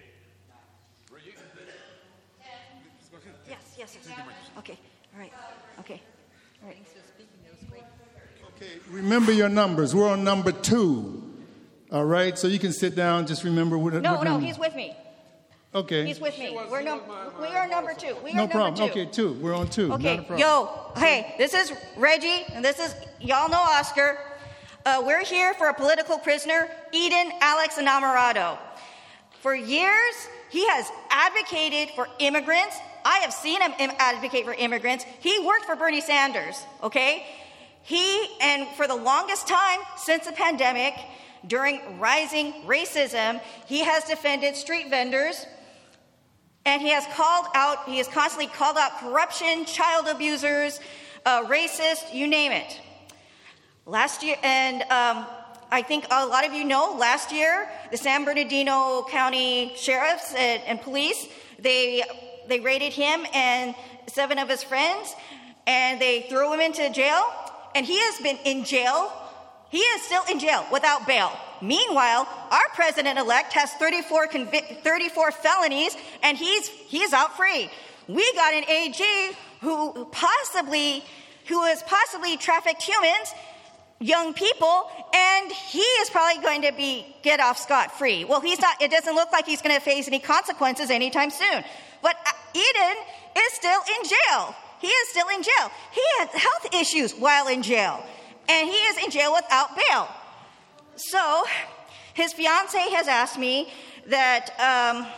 Speaker 16: 8, 9.
Speaker 18: Yes. Okay. All right. Okay. All right.
Speaker 16: Okay, remember your numbers. We're on number 2. All right, so you can sit down. Just remember what
Speaker 18: No,
Speaker 16: number.
Speaker 18: he's with me.
Speaker 16: Okay.
Speaker 18: He's with me. We are number 2.
Speaker 16: No problem. Okay, 2. We're on 2.
Speaker 18: Okay.
Speaker 16: Not a problem.
Speaker 18: Hey, this is Reggie, and this is, y'all know Oscar. We're here for a political prisoner, Eden Alex Enamorado. For years, he has advocated for immigrants. I have seen him advocate for immigrants. He worked for Bernie Sanders, okay? And for the longest time since the pandemic, during rising racism, he has defended street vendors, and he has constantly called out corruption, child abusers, racist, you name it. Last year, and I think a lot of you know, last year, the San Bernardino County sheriffs and police, they raided him and 7 of his friends, and they threw him into jail, and he has been in jail. He is still in jail without bail. Meanwhile, our president-elect has 34 felonies, and he's out free. We got an AG who has possibly trafficked humans, young people, and he is probably going to get off scot-free. Well, he's not. It doesn't look like he's going to face any consequences anytime soon. But Eden is still in jail. He is still in jail. He had health issues while in jail, and he is in jail without bail. So his fiance has asked me that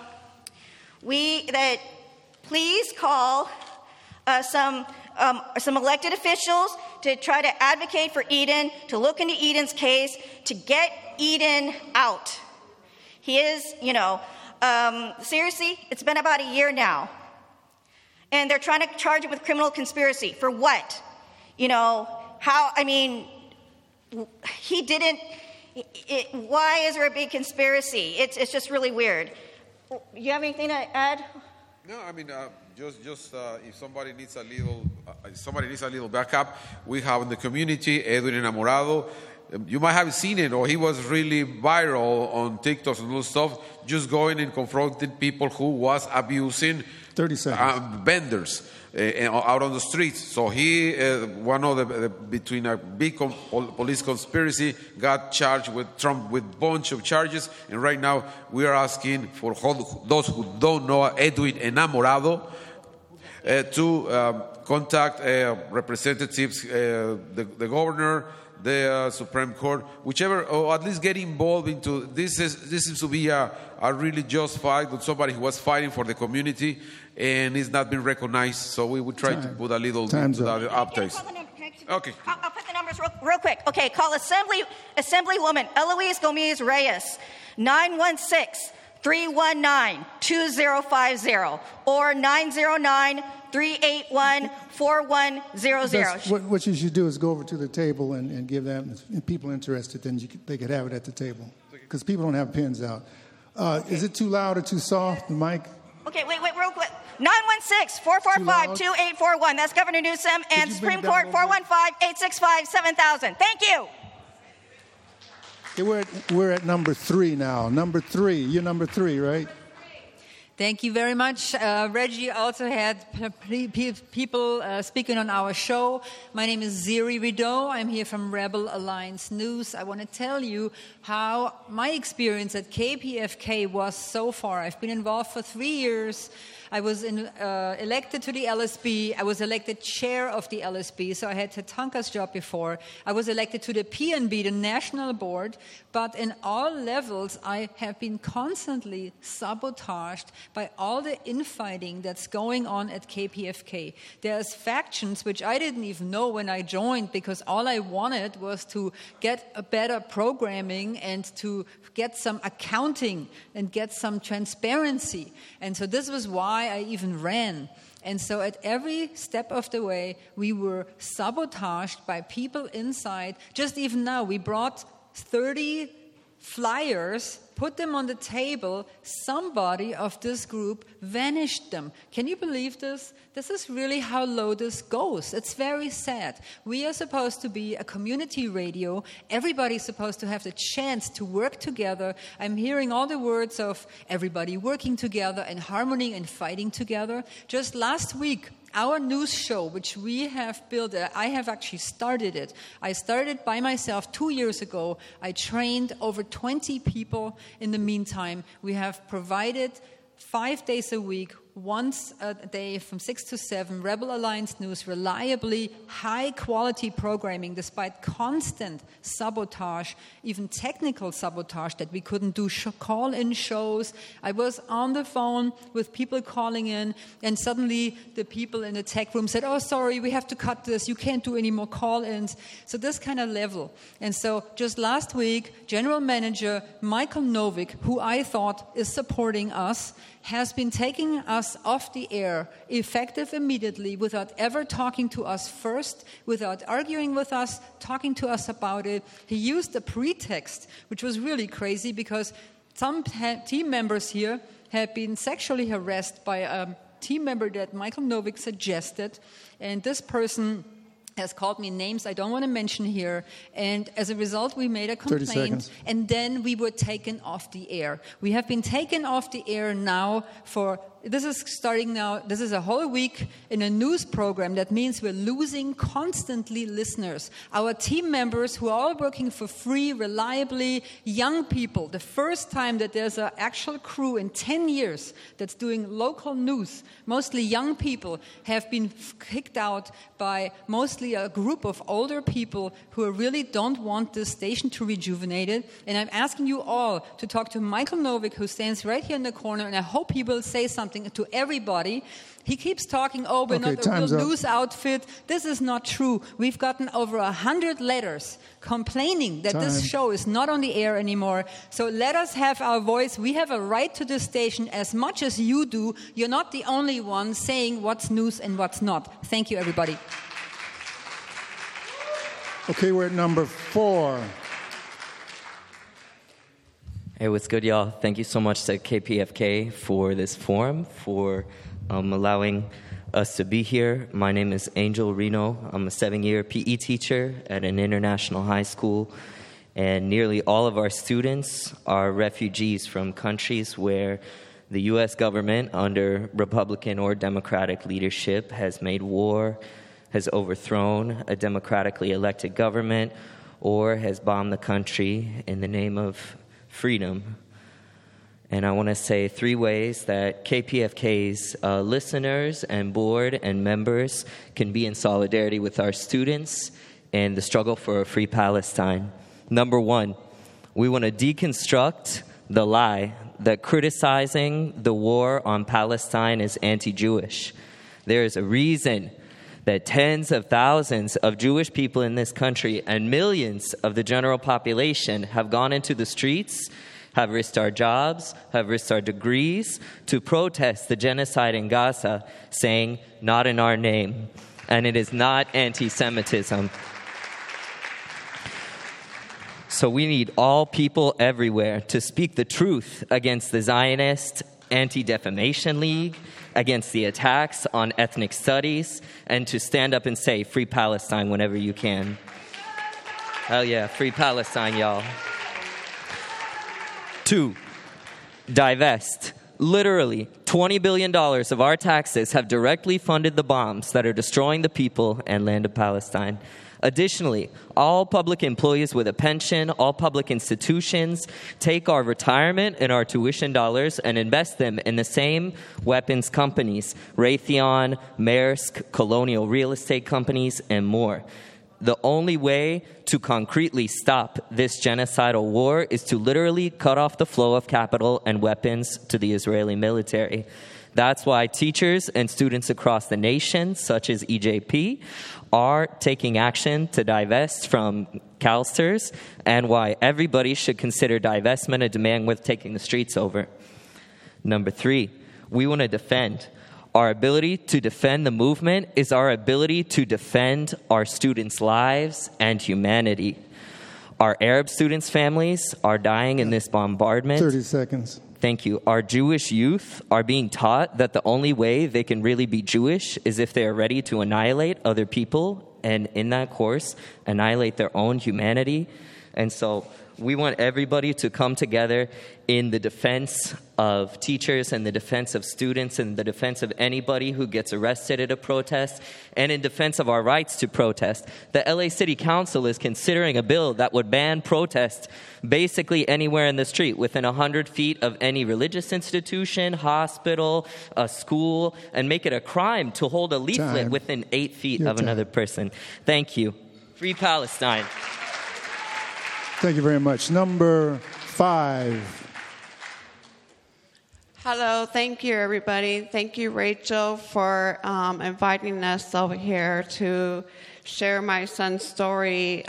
Speaker 18: please call some elected officials to try to advocate for Eden, to look into Eden's case, to get Eden out. He is, seriously, it's been about a year now. And they're trying to charge him with criminal conspiracy. For what? Why is there a big conspiracy? It's just really weird. You have anything to add?
Speaker 11: No, just if somebody needs a little backup, we have in the community Edwin Enamorado. You might have seen it, or he was really viral on TikTok and all stuff, just going and confronting people who was abusing
Speaker 16: 30 seconds.
Speaker 11: Vendors out on the streets. So he, one of the between a big police conspiracy, got charged with Trump with bunch of charges. And right now we are asking for those who don't know Edwin Enamorado to contact representatives, the governor, the Supreme Court, whichever, or at least get involved into this. This seems to be a really just fight with somebody who was fighting for the community and is not being recognized. So we would try to put a little updates. Okay.
Speaker 18: I'll put the numbers real quick. Okay, call Assemblywoman Eloise Gomez Reyes, 916-319-2050 or 909-381-4100.
Speaker 16: What you should do is go over to the table and give them, if people interested, then they could have it at the table. Because people don't have pens out. Is it too loud or too soft, the mic?
Speaker 18: Okay, wait, real quick. 916-445-2841. That's Governor Newsom. And Supreme Court, 415-865-7000. Thank you.
Speaker 16: Okay, we're at number 3 now. Number 3. You're number 3, right?
Speaker 19: Thank you very much. Reggie also had people speaking on our show. My name is Ziri Rideau. I'm here from Rebel Alliance News. I want to tell you how my experience at KPFK was so far. I've been involved for 3 years. I was elected to the LSB. I was elected chair of the LSB, so I had Tatanka's job before. I was elected to the PNB, the national board, but in all levels, I have been constantly sabotaged by all the infighting that's going on at KPFK. There's factions which I didn't even know when I joined, because all I wanted was to get a better programming and to get some accounting and get some transparency. And so this was why I even ran. And so at every step of the way, we were sabotaged by people inside. Just even now, we brought 30 flyers, put them on the table. Somebody of this group vanished them. Can you believe this? This is really how low this goes. It's very sad. We are supposed to be a community radio. Everybody's supposed to have the chance to work together. I'm hearing all the words of everybody working together and harmony and fighting together. Just last week, our news show, which we have built, I have actually started it. I started by myself 2 years ago. I trained over 20 people in the meantime. We have provided 5 days a week, once a day from 6 to 7, Rebel Alliance News, reliably high-quality programming despite constant sabotage, even technical sabotage that we couldn't do call-in shows. I was on the phone with people calling in, and suddenly the people in the tech room said, "Oh, sorry, we have to cut this. You can't do any more call-ins." So this kind of level. And so just last week, General Manager Michael Novick, who I thought is supporting us, has been taking us off the air, effective immediately, without ever talking to us first, without arguing with us, talking to us about it. He used a pretext, which was really crazy, because some team members here had been sexually harassed by a team member that Michael Novick suggested, and this person has called me names I don't want to mention here, and as a result we made a complaint, and then we were taken off the air. We have been taken off the air now for, this is starting now, this is a whole week in a news program. That means we're losing constantly listeners. Our team members, who are all working for free, reliably, young people, the first time that there's an actual crew in 10 years that's doing local news, mostly young people, have been kicked out by mostly a group of older people who really don't want this station to rejuvenate it. And I'm asking you all to talk to Michael Novick, who stands right here in the corner, and I hope he will say something to everybody. He keeps talking, oh, we're not a real news outfit. This is not true. We've gotten over 100 letters complaining that this show is not on the air anymore. So let us have our voice. We have a right to this station as much as you do. You're not the only one saying what's news and what's not. Thank you, everybody.
Speaker 16: Okay, we're at number 4.
Speaker 20: Hey, what's good, y'all? Thank you so much to KPFK for this forum, for allowing us to be here. My name is Angel Reno. I'm a 7-year PE teacher at an international high school, and nearly all of our students are refugees from countries where The U.S. government, under Republican or Democratic leadership, has made war, has overthrown a democratically elected government, or has bombed the country in the name of freedom. And I want to say 3 ways that KPFK's listeners and board and members can be in solidarity with our students and the struggle for a free Palestine. Number 1, we want to deconstruct the lie that criticizing the war on Palestine is anti-Jewish. There is a reason that tens of thousands of Jewish people in this country and millions of the general population have gone into the streets, have risked our jobs, have risked our degrees to protest the genocide in Gaza, saying, "Not in our name." And it is not anti-Semitism. So we need all people everywhere to speak the truth against the Zionist Anti-Defamation League, against the attacks on ethnic studies, and to stand up and say, "Free Palestine," whenever you can. Hell yeah, free Palestine, y'all. 2, divest. Literally, $20 billion of our taxes have directly funded the bombs that are destroying the people and land of Palestine. Additionally, all public employees with a pension, all public institutions, take our retirement and our tuition dollars and invest them in the same weapons companies, Raytheon, Maersk, Colonial Real Estate companies, and more. The only way to concretely stop this genocidal war is to literally cut off the flow of capital and weapons to the Israeli military. That's why teachers and students across the nation, such as EJP, are taking action to divest from CalSTRS, and why everybody should consider divestment a demand worth taking the streets over. Number 3, we want to defend. Our ability to defend the movement is our ability to defend our students' lives and humanity. Our Arab students' families are dying in this bombardment.
Speaker 16: 30 seconds.
Speaker 20: Thank you. Our Jewish youth are being taught that the only way they can really be Jewish is if they are ready to annihilate other people, and in that course, annihilate their own humanity. And so we want everybody to come together in the defense of teachers and the defense of students and the defense of anybody who gets arrested at a protest, and in defense of our rights to protest. The LA City Council is considering a bill that would ban protest basically anywhere in the street within 100 feet of any religious institution, hospital, a school, and make it a crime to hold a leaflet within 8 feet of another person. Thank you. Free Palestine.
Speaker 16: Thank you very much. Number 5.
Speaker 21: Hello, thank you, everybody. Thank you, Rachel, for inviting us over here to share my son's story.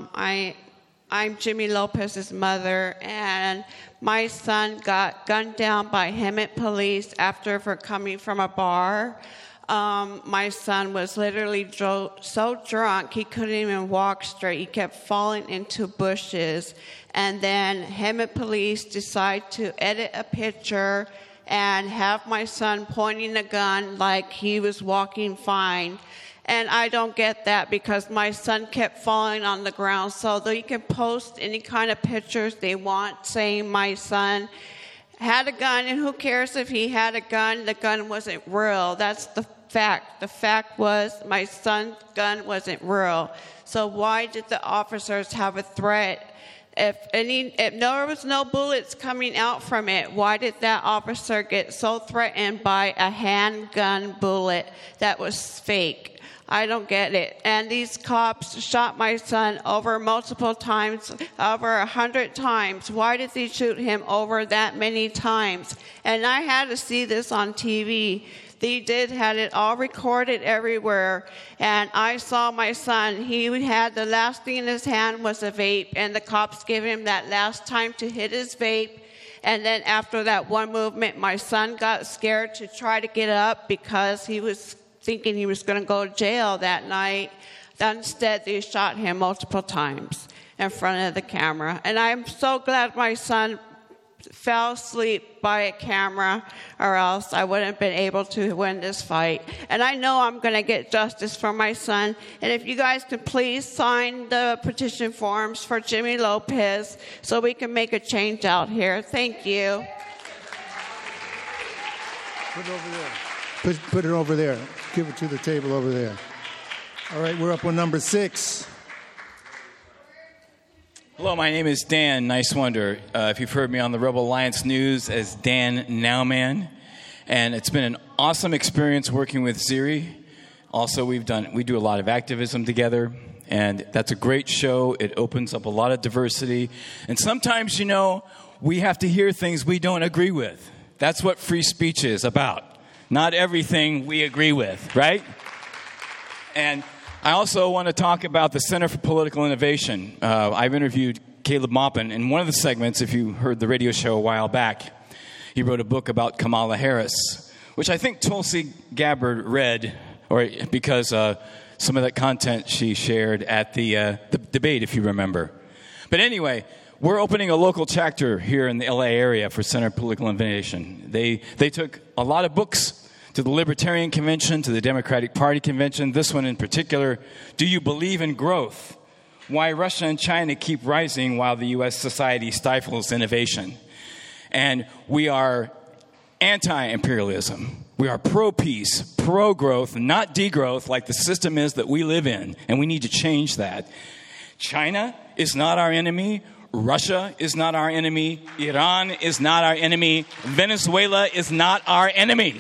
Speaker 21: I'm Jimmy Lopez's mother, and my son got gunned down by Hemet police after coming from a bar. My son was literally so drunk he couldn't even walk straight. He kept falling into bushes. And then Hemet police decide to edit a picture and have my son pointing a gun like he was walking fine. And I don't get that, because my son kept falling on the ground. So they can post any kind of pictures they want saying my son had a gun, and who cares if he had a gun? The gun wasn't real. That's the fact. The fact was my son's gun wasn't real. So why did the officers have a threat? If there was no bullets coming out from it, why did that officer get so threatened by a handgun bullet that was fake? I don't get it. And these cops shot my son over multiple times, over 100 times. Why did they shoot him over that many times? And I had to see this on TV. They had it all recorded everywhere. And I saw my son. He had the last thing in his hand was a vape, and the cops gave him that last time to hit his vape. And then after that one movement, my son got scared to try to get up because he was thinking he was going to go to jail that night. Instead, they shot him multiple times in front of the camera. And I'm so glad my son fell asleep by a camera, or else I wouldn't have been able to win this fight. And I know I'm going to get justice for my son. And if you guys could please sign the petition forms for Jimmy Lopez so we can make a change out here. Thank you.
Speaker 16: Put it over there. Put it over there. Give it to the table over there. All right, we're up on number 6.
Speaker 1: Hello, my name is Dan Nice-Wonder. If you've heard me on the Rebel Alliance News as Dan Nowman, and it's been an awesome experience working with Ziri. Also, we do a lot of activism together, and that's a great show. It opens up a lot of diversity, and sometimes, we have to hear things we don't agree with. That's what free speech is about. Not everything we agree with, right? And I also want to talk about the Center for Political Innovation. I've interviewed Caleb Maupin in one of the segments, if you heard the radio show a while back. He wrote a book about Kamala Harris, which I think Tulsi Gabbard read, because some of that content she shared at the debate, if you remember. But anyway, we're opening a local chapter here in the LA area for Center for Political Innovation. They took a lot of books to the Libertarian Convention, to the Democratic Party Convention, this one in particular, Do You Believe in Growth? Why Russia and China Keep Rising While the U.S. Society Stifles Innovation. And we are anti-imperialism. We are pro-peace, pro-growth, not degrowth like the system is that we live in, and we need to change that. China is not our enemy. Russia is not our enemy. Iran is not our enemy. Venezuela is not our enemy.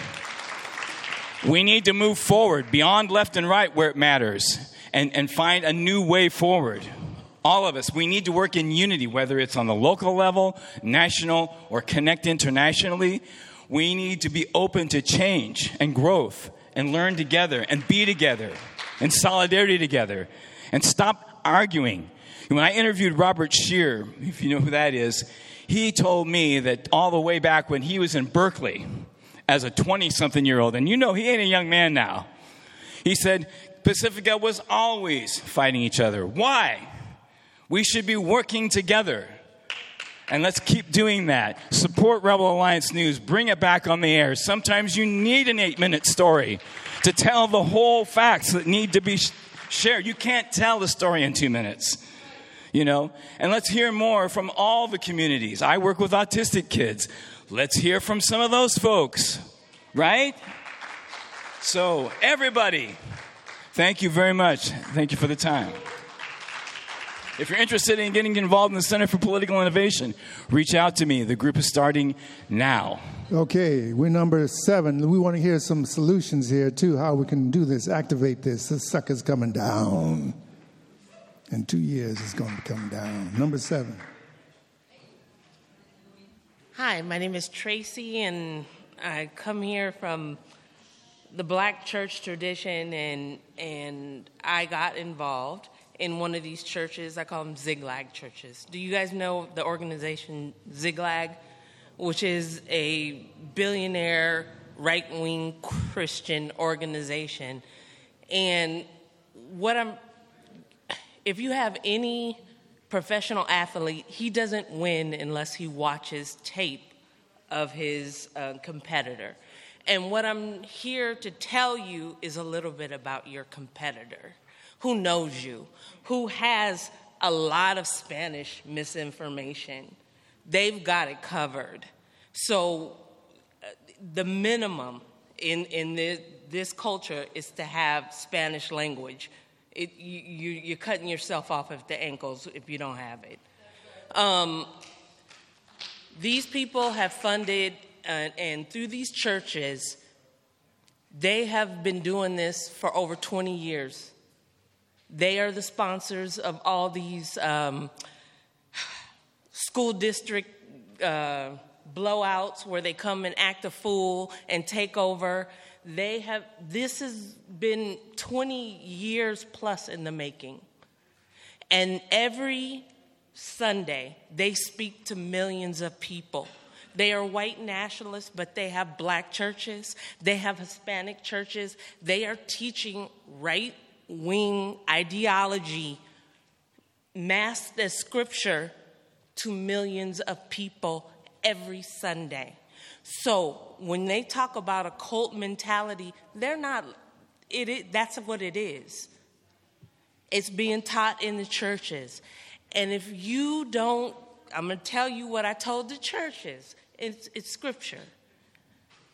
Speaker 1: We need to move forward beyond left and right where it matters and find a new way forward. All of us, we need to work in unity, whether it's on the local level, national, or connect internationally. We need to be open to change and growth and learn together and be together and solidarity together and stop arguing. When I interviewed Robert Scheer, if you know who that is, he told me that all the way back when he was in Berkeley, as a 20-something-year-old, and he ain't a young man now. He said Pacifica was always fighting each other. Why? We should be working together. And let's keep doing that. Support Rebel Alliance News. Bring it back on the air. Sometimes you need an 8-minute story to tell the whole facts that need to be shared. You can't tell the story in 2 minutes. And let's hear more from all the communities. I work with autistic kids. Let's hear from some of those folks, right? So, everybody, thank you very much. Thank you for the time. If you're interested in getting involved in the Center for Political Innovation, reach out to me. The group is starting now.
Speaker 16: Okay, we're number 7. We want to hear some solutions here, too, how we can do this, activate this. This sucker's coming down. In 2 years, it's going to come down. Number 7.
Speaker 22: Hi, my name is Tracy, and I come here from the Black church tradition, and I got involved in one of these churches. I call them Ziglag churches. Do you guys know the organization Ziglag, which is a billionaire right-wing Christian organization? And if you have any professional athlete, he doesn't win unless he watches tape of his competitor. And what I'm here to tell you is a little bit about your competitor, who knows you, who has a lot of Spanish misinformation. They've got it covered. So the minimum in this culture is to have Spanish language. You're cutting yourself off at the ankles if you don't have it. These people have funded, and through these churches, they have been doing this for over 20 years. They are the sponsors of all these school district blowouts where they come and act a fool and take over. This has been 20 years plus in the making. And every Sunday, they speak to millions of people. They are white nationalists, but they have black churches. They have Hispanic churches. They are teaching right-wing ideology masked as scripture to millions of people every Sunday. So when they talk about a cult mentality, that's what it is. It's being taught in the churches. And if you don't, I'm going to tell you what I told the churches. It's scripture.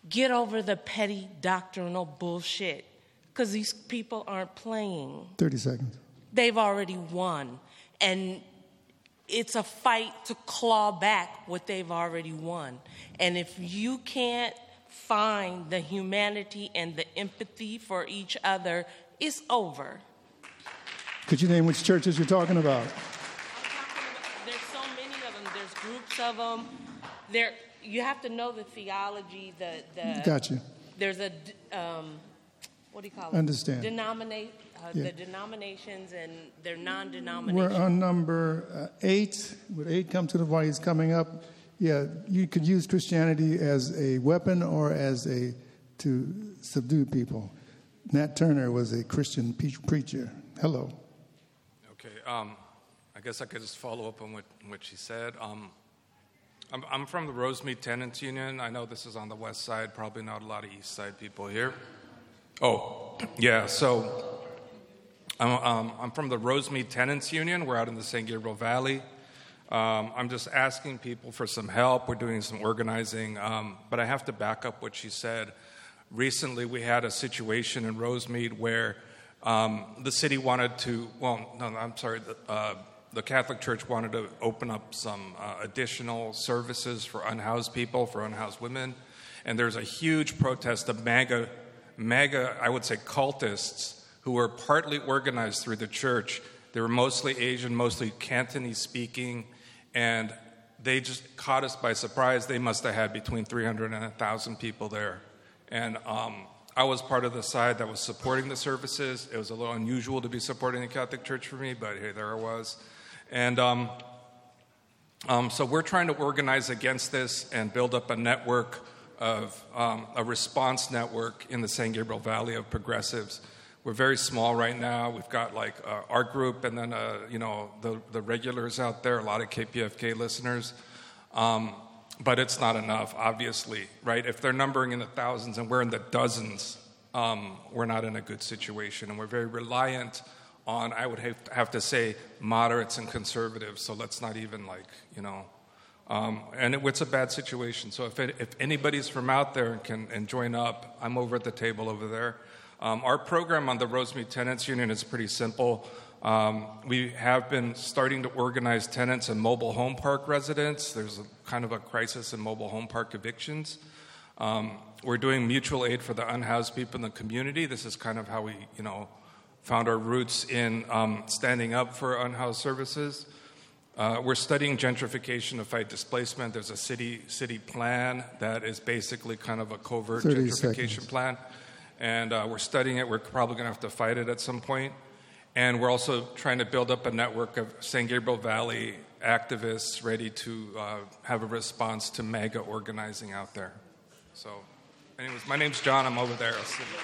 Speaker 22: Get over the petty doctrinal bullshit, because these people aren't playing.
Speaker 16: 30 seconds.
Speaker 22: They've already won. And it's a fight to claw back what they've already won. And if you can't find the humanity and the empathy for each other, it's over.
Speaker 16: Could you name which churches you're talking about?
Speaker 22: There's so many of them. There's groups of them. You have to know the theology.
Speaker 16: Got you.
Speaker 22: There's a what do you call it?
Speaker 16: Understand.
Speaker 22: The denominations and their non-denominations.
Speaker 16: We're on number 8. Would 8 come to the right? He's coming up. Yeah, you could use Christianity as a weapon or to subdue people. Nat Turner was a Christian preacher. Hello.
Speaker 3: Okay, I guess I could just follow up on what she said. I'm from the Rosemead Tenants Union. I know this is on the west side, probably not a lot of east side people here. Oh, yeah, so I'm from the Rosemead Tenants Union. We're out in the San Gabriel Valley. I'm just asking people for some help. We're doing some organizing, but I have to back up what she said. Recently, we had a situation in Rosemead where the city wanted to, the Catholic Church wanted to open up some additional services for unhoused people, for unhoused women. And there's a huge protest of MAGA, I would say, cultists who were partly organized through the church. They were mostly Asian, mostly Cantonese speaking, and they just caught us by surprise. They must have had between 300 and 1,000 people there. And I was part of the side that was supporting the services. It was a little unusual to be supporting the Catholic Church for me, but hey, there I was. And so we're trying to organize against this and build up a network of a response network in the San Gabriel Valley of progressives. We're very small right now. We've got like our group and then the regulars out there, a lot of KPFK listeners. But it's not enough, obviously, right? If they're numbering in the thousands and we're in the dozens, we're not in a good situation. And we're very reliant on, I would have to say, moderates and conservatives. So let's not even it's a bad situation. So if anybody's from out there and can join up, I'm over at the table over there. Our program on the Rosemead Tenants Union is pretty simple. We have been starting to organize tenants and mobile home park residents. There's kind of a crisis in mobile home park evictions. We're doing mutual aid for the unhoused people in the community. This is kind of how we, found our roots in standing up for unhoused services. We're studying gentrification to fight displacement. There's a city plan that is basically kind of a covert gentrification plan. And we're studying it. We're probably going to have to fight it at some point. And we're also trying to build up a network of San Gabriel Valley activists ready to have a response to MAGA organizing out there. So, anyways, my name's John. I'm over there.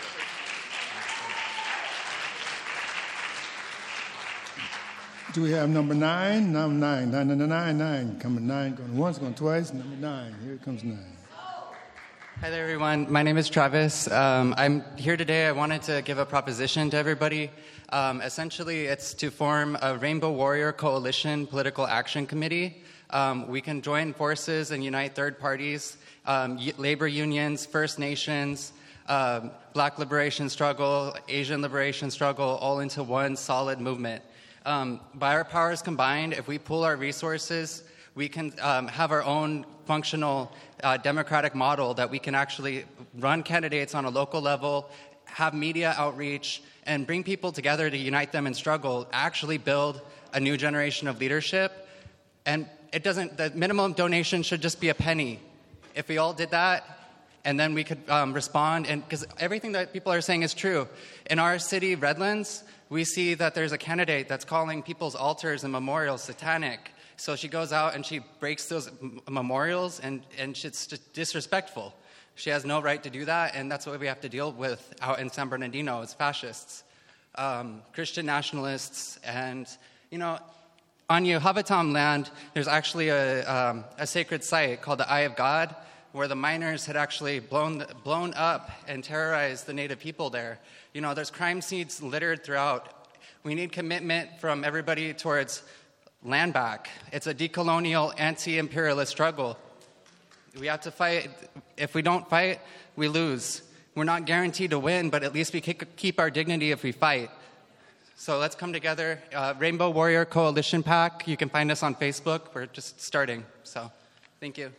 Speaker 16: Do we have number 9? Number 9. Coming 9, going once, going twice. Number 9. Here comes 9.
Speaker 5: Hi there, everyone. My name is Travis. I'm here today. I wanted to give a proposition to everybody. Essentially, it's to form a Rainbow Warrior Coalition Political Action Committee. We can join forces and unite third parties, labor unions, First Nations, Black liberation struggle, Asian liberation struggle, all into one solid movement. By our powers combined, if we pool our resources, we can have our own functional democratic model that we can actually run candidates on a local level, have media outreach, and bring people together to unite them in struggle, actually build a new generation of leadership. And the minimum donation should just be a penny. If we all did that, and then we could respond, and because everything that people are saying is true. In our city, Redlands, we see that there's a candidate that's calling people's altars and memorials satanic. So she goes out and she breaks those memorials, and it's just disrespectful. She has no right to do that, and that's what we have to deal with out in San Bernardino as fascists, Christian nationalists. And, on Yuhavatam land, there's actually a sacred site called the Eye of God, where the miners had actually blown up and terrorized the native people there. There's crime scenes littered throughout. We need commitment from everybody towards land back. It's a decolonial, anti-imperialist struggle. We have to fight. If we don't fight, we lose. We're not guaranteed to win, but at least we keep our dignity if we fight. So let's come together. Rainbow Warrior Coalition PAC. You can find us on Facebook. We're just starting. So thank you.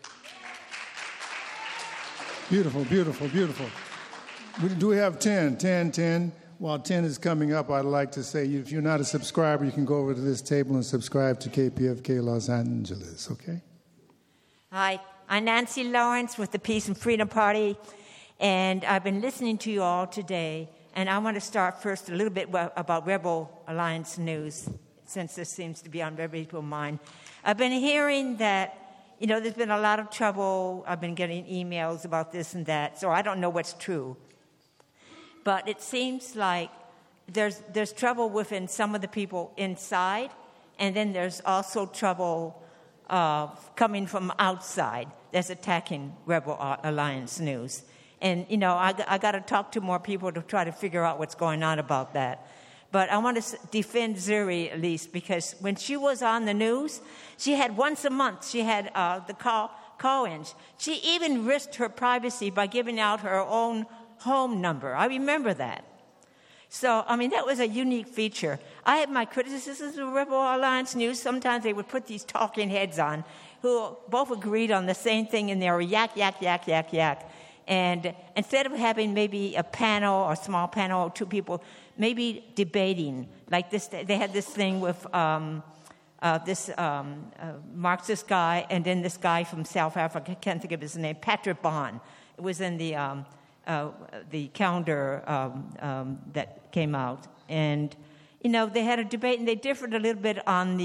Speaker 16: Beautiful, beautiful, beautiful. Do we have 10? While 10 is coming up, I'd like to say, if you're not a subscriber, you can go over to this table and subscribe to KPFK Los Angeles, okay?
Speaker 6: Hi, I'm Nancy Lawrence with the Peace and Freedom Party, and I've been listening to you all today, and I want to start first a little bit about Rebel Alliance News, since this seems to be on every people's mind. I've been hearing that, there's been a lot of trouble. I've been getting emails about this and that, so I don't know what's true. But it seems like there's trouble within some of the people inside, and then there's also trouble coming from outside that's attacking Rebel Alliance News. And, I got to talk to more people to try to figure out what's going on about that. But I want to defend Zuri at least, because when she was on the news, she had once a month, she had the call-ins. She even risked her privacy by giving out her own home number. I remember that. So, that was a unique feature. I had my criticisms of Rebel Alliance News. Sometimes they would put these talking heads on who both agreed on the same thing, and they were yak, yak, yak, yak, yak. And instead of having maybe a panel or a small panel or two people, maybe debating, like this, they had this thing with this Marxist guy and then this guy from South Africa, I can't think of his name, Patrick Bond. It was in the calendar that came out. And, they had a debate, and they differed a little bit on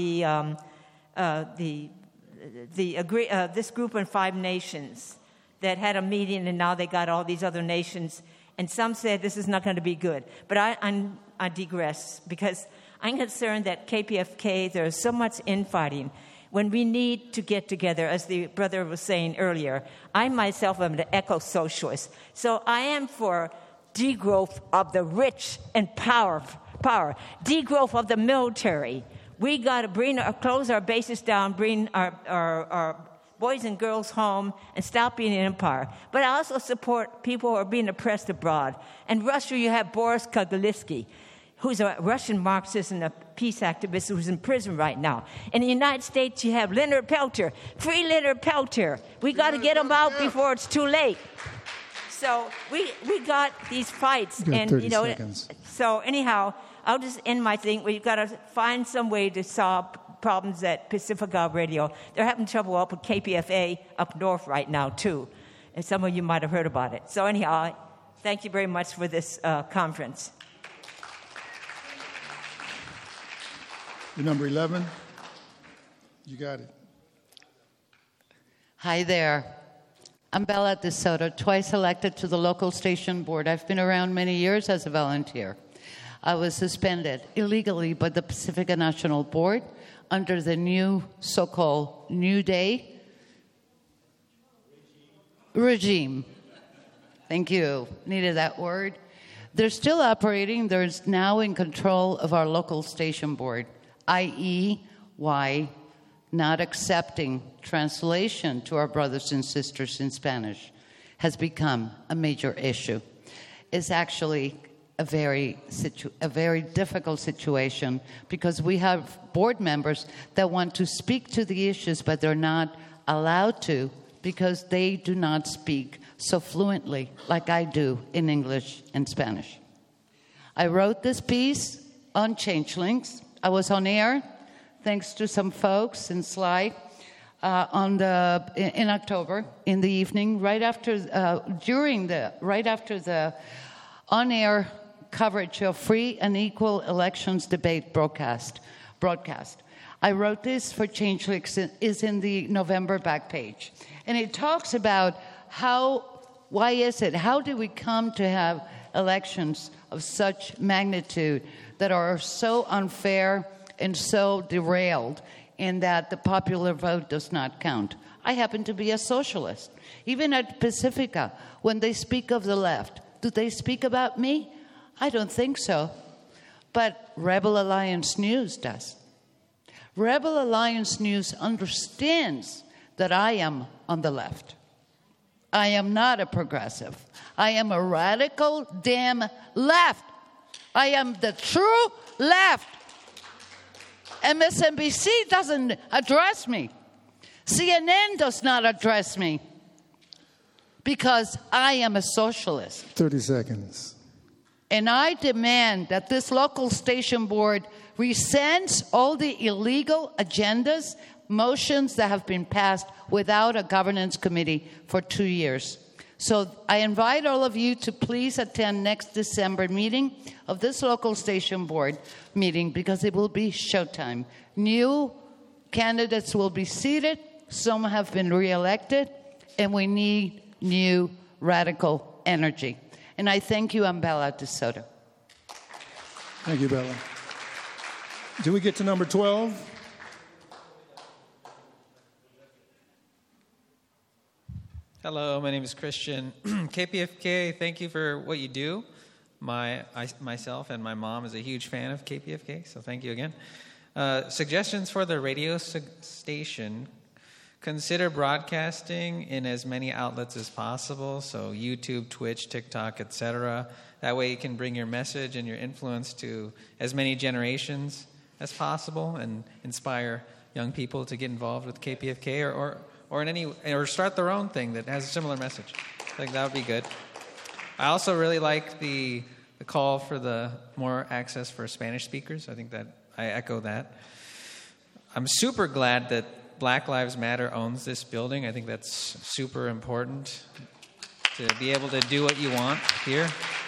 Speaker 6: this group in 5 nations that had a meeting, and now they got all these other nations. And some said this is not going to be good. But I digress, because I'm concerned that KPFK, there is so much infighting when we need to get together, as the brother was saying earlier. I myself am an eco-socialist. So I am for degrowth of the rich and power, degrowth of the military. We got to close our bases down, bring our boys and girls home, and stop being an empire. But I also support people who are being oppressed abroad. In Russia, you have Boris Kagalitsky, who's a Russian Marxist and a peace activist who's in prison right now. In the United States, you have Leonard Peltier. Free Leonard Peltier. We got to get him out before it's too late. So we got these fights.
Speaker 16: You got 30 seconds.
Speaker 6: So anyhow, I'll just end my thing. We've got to find some way to solve problems at Pacifica Radio. They're having trouble up with KPFA up north right now, too. And some of you might have heard about it. So anyhow, thank you very much for this conference.
Speaker 16: You're number 11. You got it.
Speaker 8: Hi there. I'm Bella DeSoto, twice elected to the local station board. I've been around many years as a volunteer. I was suspended illegally by the Pacifica National Board under the new so-called New Day regime. Thank you. Needed that word. They're still operating. They're now in control of our local station board, i.e., why not accepting translation to our brothers and sisters in Spanish has become a major issue. It's actually a very difficult situation, because we have board members that want to speak to the issues, but they're not allowed to because they do not speak so fluently like I do in English and Spanish. I wrote this piece on changelings. I was on air, thanks to some folks in Sly, in October in the evening, right after the on-air coverage of free and equal elections debate broadcast. I wrote this for Changelings. Is in the November back page, and it talks about why is it? How do we come to have elections of such magnitude that are so unfair and so derailed, in that the popular vote does not count? I happen to be a socialist. Even at Pacifica, when they speak of the left, do they speak about me? I don't think so. But Rebel Alliance News does. Rebel Alliance News understands that I am on the left. I am not a progressive. I am a radical damn left. I am the true left. MSNBC doesn't address me. CNN does not address me because I am a socialist.
Speaker 16: 30 seconds.
Speaker 8: And I demand that this local station board rescinds all the illegal agendas, motions that have been passed without a governance committee for 2 years. So I invite all of you to please attend next December meeting of this local station board meeting because it will be showtime. New candidates will be seated. Some have been reelected, and we need new radical energy. And I thank you, I'm Bella DeSoto.
Speaker 16: Thank you, Bella. Do we get to number 12?
Speaker 9: Hello, my name is Christian. KPFK, thank you for what you do. Myself and my mom is a huge fan of KPFK, so thank you again. Suggestions for the radio station: consider broadcasting in as many outlets as possible, so YouTube, Twitch, TikTok, etc. That way you can bring your message and your influence to as many generations as possible and inspire young people to get involved with KPFK or start their own thing that has a similar message. I think that would be good. I also really like the call for the more access for Spanish speakers. I think that I echo that. I'm super glad that Black Lives Matter owns this building. I think that's super important to be able to do what you want here.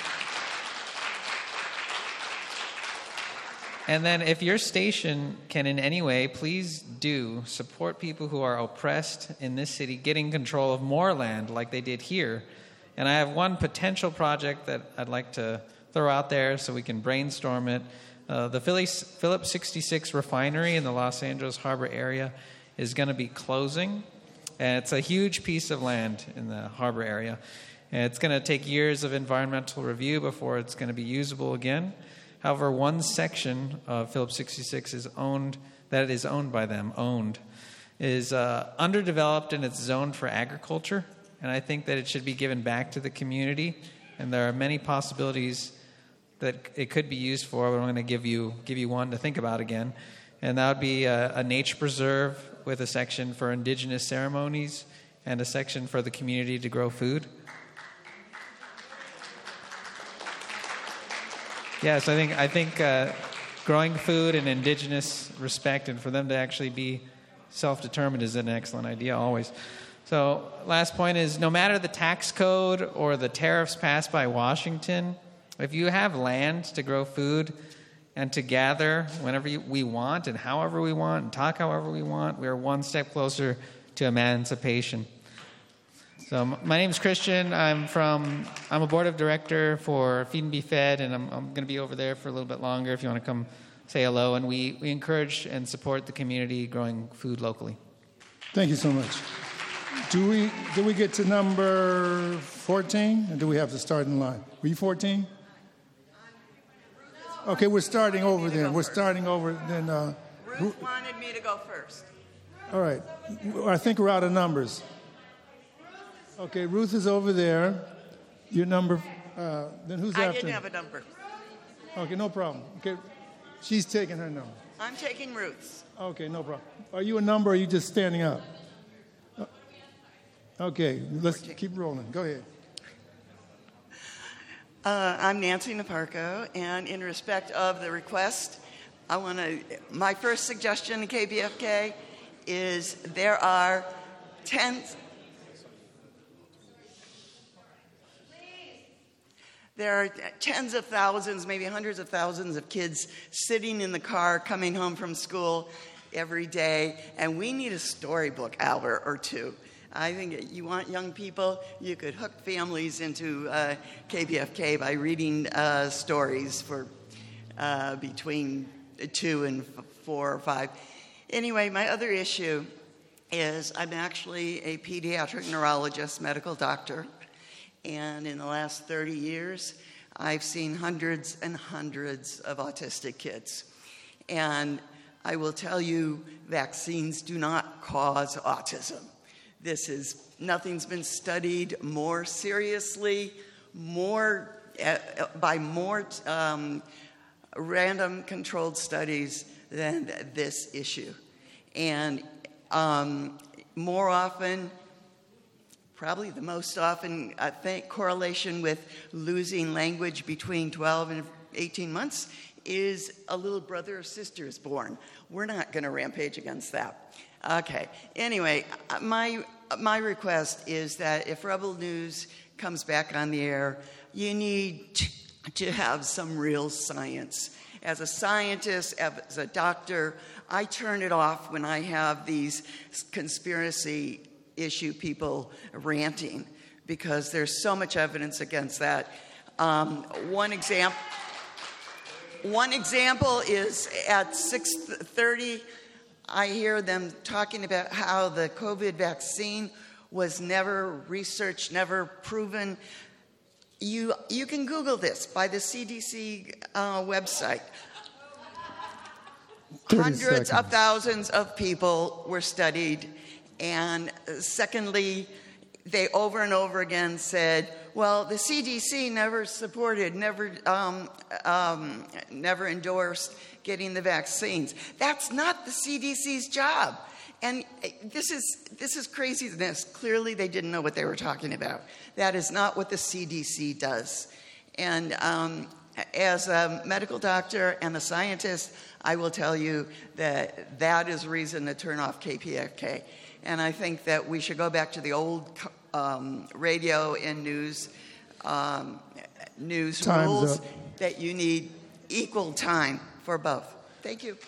Speaker 9: And then if your station can in any way, please do support people who are oppressed in this city, getting control of more land like they did here. And I have one potential project that I'd like to throw out there so we can brainstorm it. The Phillips 66 refinery in the Los Angeles Harbor area is going to be closing. And it's a huge piece of land in the harbor area. And it's going to take years of environmental review before it's going to be usable again. However, one section of Phillips 66 is owned by them, is underdeveloped and it's zoned for agriculture. And I think that it should be given back to the community. And there are many possibilities that it could be used for, but I'm going to give you one to think about again. And that would be a nature preserve with a section for indigenous ceremonies and a section for the community to grow food. Yes, I think growing food and indigenous respect and for them to actually be self-determined is an excellent idea always. So last point is, no matter the tax code or the tariffs passed by Washington, if you have land to grow food and to gather whenever we want and however we want and talk however we want, we are one step closer to emancipation. So my name is Christian. I'm a board of director for Feed and Be Fed, and I'm going to be over there for a little bit longer if you want to come say hello. And we encourage and support the community growing food locally.
Speaker 16: Thank you so much. Do we get to number 14, or do we have to start in line? Were you 14? Okay, we're starting over then. We're starting over then.
Speaker 10: Ruth wanted me to go first.
Speaker 16: All right. I think we're out of numbers. Okay, Ruth is over there. Your number, then who's after?
Speaker 10: I didn't have a number.
Speaker 16: Okay, no problem. Okay, she's taking her number.
Speaker 10: I'm taking Ruth's.
Speaker 16: Okay, no problem. Are you a number or are you just standing up? Okay, let's keep rolling. Go ahead.
Speaker 10: I'm Nancy Naparco, and in respect of the request, my first suggestion to KPFK is there are tens of thousands, maybe hundreds of thousands of kids sitting in the car coming home from school every day, and we need a storybook hour or two. I think you want young people, you could hook families into KPFK by reading stories for between 2 and 4 or 5. Anyway, my other issue is I'm actually a pediatric neurologist, medical doctor, and in the last 30 years, I've seen hundreds and hundreds of autistic kids. And I will tell you, vaccines do not cause autism. Nothing's been studied more seriously, by more random controlled studies than this issue. And more often, probably the most often, I think, correlation with losing language between 12 and 18 months is a little brother or sister is born. We're not going to rampage against that. Okay. Anyway, my request is that if Rebel News comes back on the air, you need to have some real science. As a scientist, as a doctor, I turn it off when I have these conspiracy issue people ranting because there's so much evidence against that. One example is at 6:30, I hear them talking about how the COVID vaccine was never researched, never proven. You can Google this by the CDC website. Hundreds of thousands of people were studied. And secondly, they over and over again said, well, the CDC never supported, never endorsed getting the vaccines. That's not the CDC's job. And this is craziness. Clearly, they didn't know what they were talking about. That is not what the CDC does. And as a medical doctor and a scientist, I will tell you that that is reason to turn off KPFK. And I think that we should go back to the old radio and news rules, that you need equal time for both. Thank you.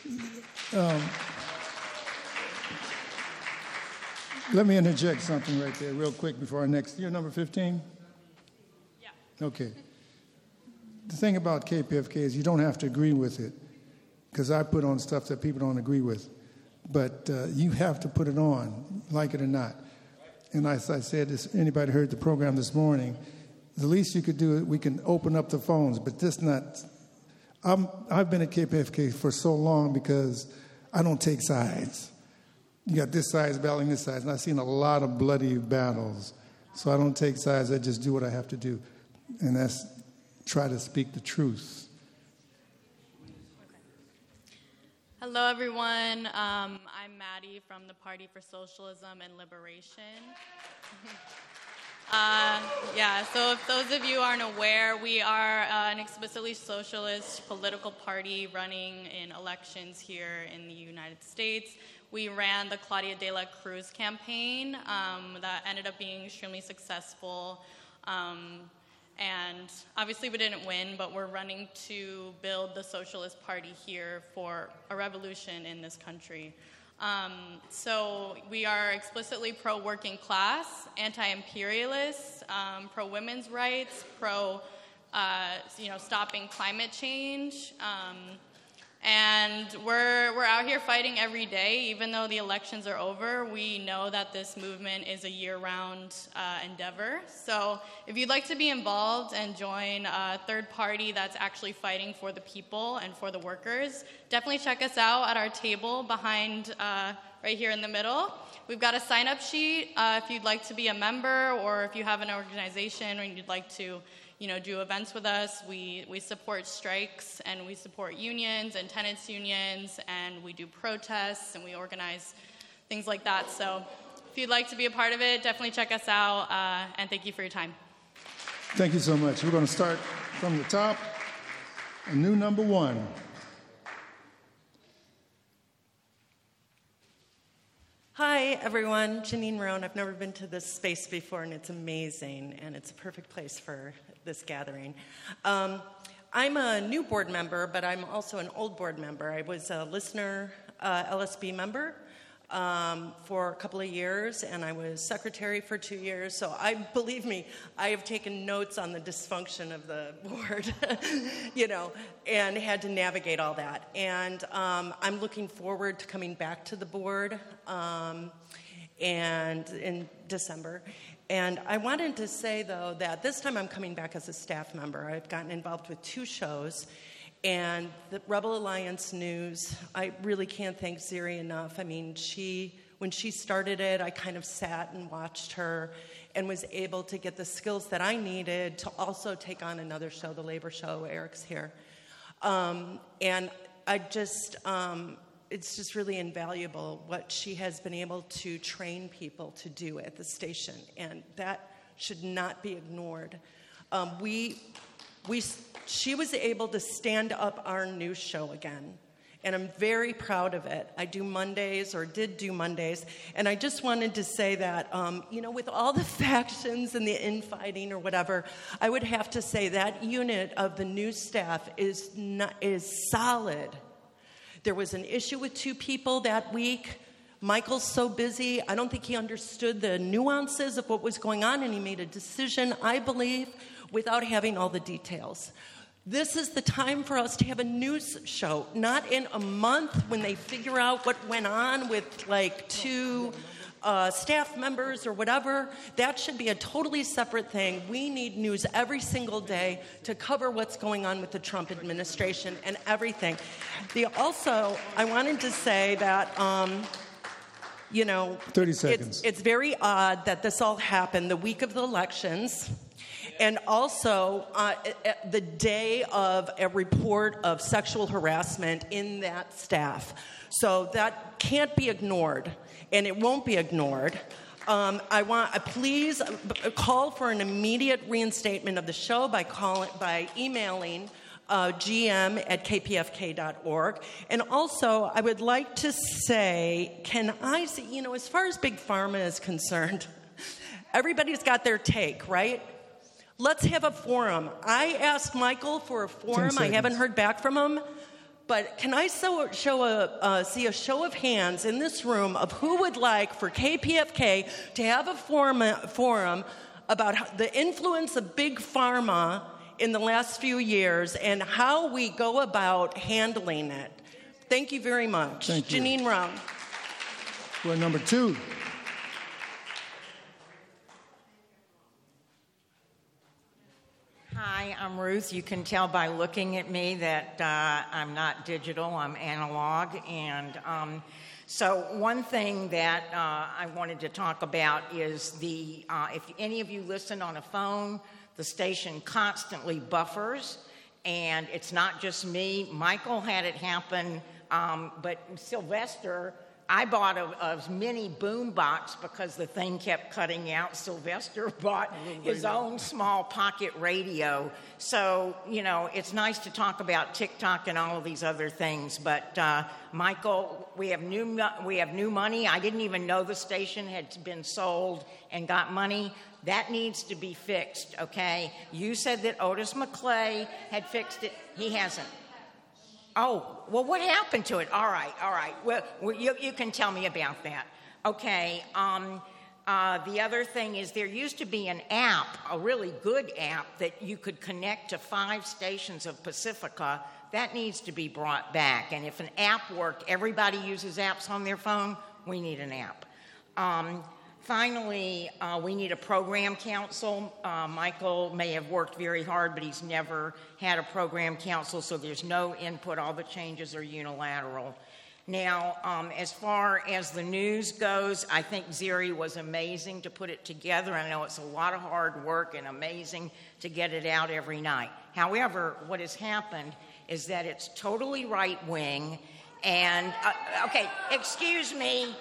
Speaker 16: Let me interject something right there real quick before our next. You're number 15? Yeah. Okay. The thing about KPFK is you don't have to agree with it, because I put on stuff that people don't agree with. But you have to put it on, like it or not. And as I said, anybody heard the program this morning, the least you could do, we can open up the phones, but this not. I've been at KPFK for so long because I don't take sides. You got this side battling this side, and I've seen a lot of bloody battles. So I don't take sides, I just do what I have to do. And that's try to speak the truth.
Speaker 12: Hello, everyone. I'm Maddie from the Party for Socialism and Liberation. So if those of you aren't aware, we are an explicitly socialist political party running in elections here in the United States. We ran the Claudia de la Cruz campaign that ended up being extremely successful. And obviously we didn't win, but we're running to build the Socialist Party here for a revolution in this country. So we are explicitly pro-working class, anti-imperialist, pro-women's rights, stopping climate change. And we're out here fighting every day. Even though the elections are over, we know that this movement is a year-round endeavor. So if you'd like to be involved and join a third party that's actually fighting for the people and for the workers, definitely check us out at our table behind right here in the middle. We've got a sign-up sheet if you'd like to be a member, or if you have an organization or you'd like to do events with us. We support strikes, and we support unions and tenants unions, and we do protests, and we organize things like that. So if you'd like to be a part of it, definitely check us out, and thank you for your time.
Speaker 16: Thank you so much. We're going to start from the top. A new number 1.
Speaker 13: Hi, everyone. Janine Roan. I've never been to this space before, and it's amazing, and it's a perfect place for this gathering. I'm a new board member, but I'm also an old board member. I was a listener LSB member for a couple of years, and I was secretary for 2 years. So believe me, I have taken notes on the dysfunction of the board, and had to navigate all that. And I'm looking forward to coming back to the board and in December. And I wanted to say, though, that this time I'm coming back as a staff member. I've gotten involved with 2 shows. And the Rebel Alliance News, I really can't thank Ziri enough. I mean, she when she started it, I kind of sat and watched her and was able to get the skills that I needed to also take on another show, the labor show. Eric's here. And I just, it's just really invaluable what she has been able to train people to do at the station, and that should not be ignored. She was able to stand up our news show again, and I'm very proud of it. I do Mondays, or did do Mondays, and I just wanted to say that, with all the factions and the infighting or whatever, I would have to say that unit of the news staff is solid. There was an issue with 2 people that week. Michael's so busy, I don't think he understood the nuances of what was going on, and he made a decision, I believe, without having all the details. This is the time for us to have a news show, not in a month when they figure out what went on with like 2 staff members or whatever. That should be a totally separate thing. We need news every single day to cover what's going on with the Trump administration and everything. Also, I wanted to say that
Speaker 16: 30 seconds.
Speaker 13: It's very odd that this all happened the week of the elections, and also the day of a report of sexual harassment in that staff. So that can't be ignored, and it won't be ignored. Please call for an immediate reinstatement of the show by emailing gm@kpfk.org. And also, I would like to say, as far as Big Pharma is concerned, everybody's got their take, right? Let's have a forum. I asked Michael for a forum. I haven't heard back from him. But can I see a show of hands in this room of who would like for KPFK to have a forum about the influence of Big Pharma in the last few years and how we go about handling it? Thank you very much.
Speaker 16: Thank you.
Speaker 13: Janine Round.
Speaker 16: We're number 2.
Speaker 7: Hi, I'm Ruth. You can tell by looking at me that I'm not digital, I'm analog. And so one thing that I wanted to talk about is if any of you listen on a phone, the station constantly buffers, and it's not just me. Michael had it happen, but Sylvester, I bought a mini boom box because the thing kept cutting out. Sylvester bought his own small pocket radio. So, it's nice to talk about TikTok and all of these other things. But, Michael, we have new money. I didn't even know the station had been sold and got money. That needs to be fixed, okay? You said that Otis McClay had fixed it. He hasn't. Oh, well, what happened to it? All right. Well, you can tell me about that. Okay, the other thing is there used to be an app, a really good app, that you could connect to 5 stations of Pacifica. That needs to be brought back. And if an app worked, everybody uses apps on their phone, we need an app. Finally, we need a program council. Michael may have worked very hard, but he's never had a program council, so there's no input. All the changes are unilateral. Now, as far as the news goes, I think Ziri was amazing to put it together. I know it's a lot of hard work and amazing to get it out every night. However, what has happened is that it's totally right-wing. And, okay, excuse me,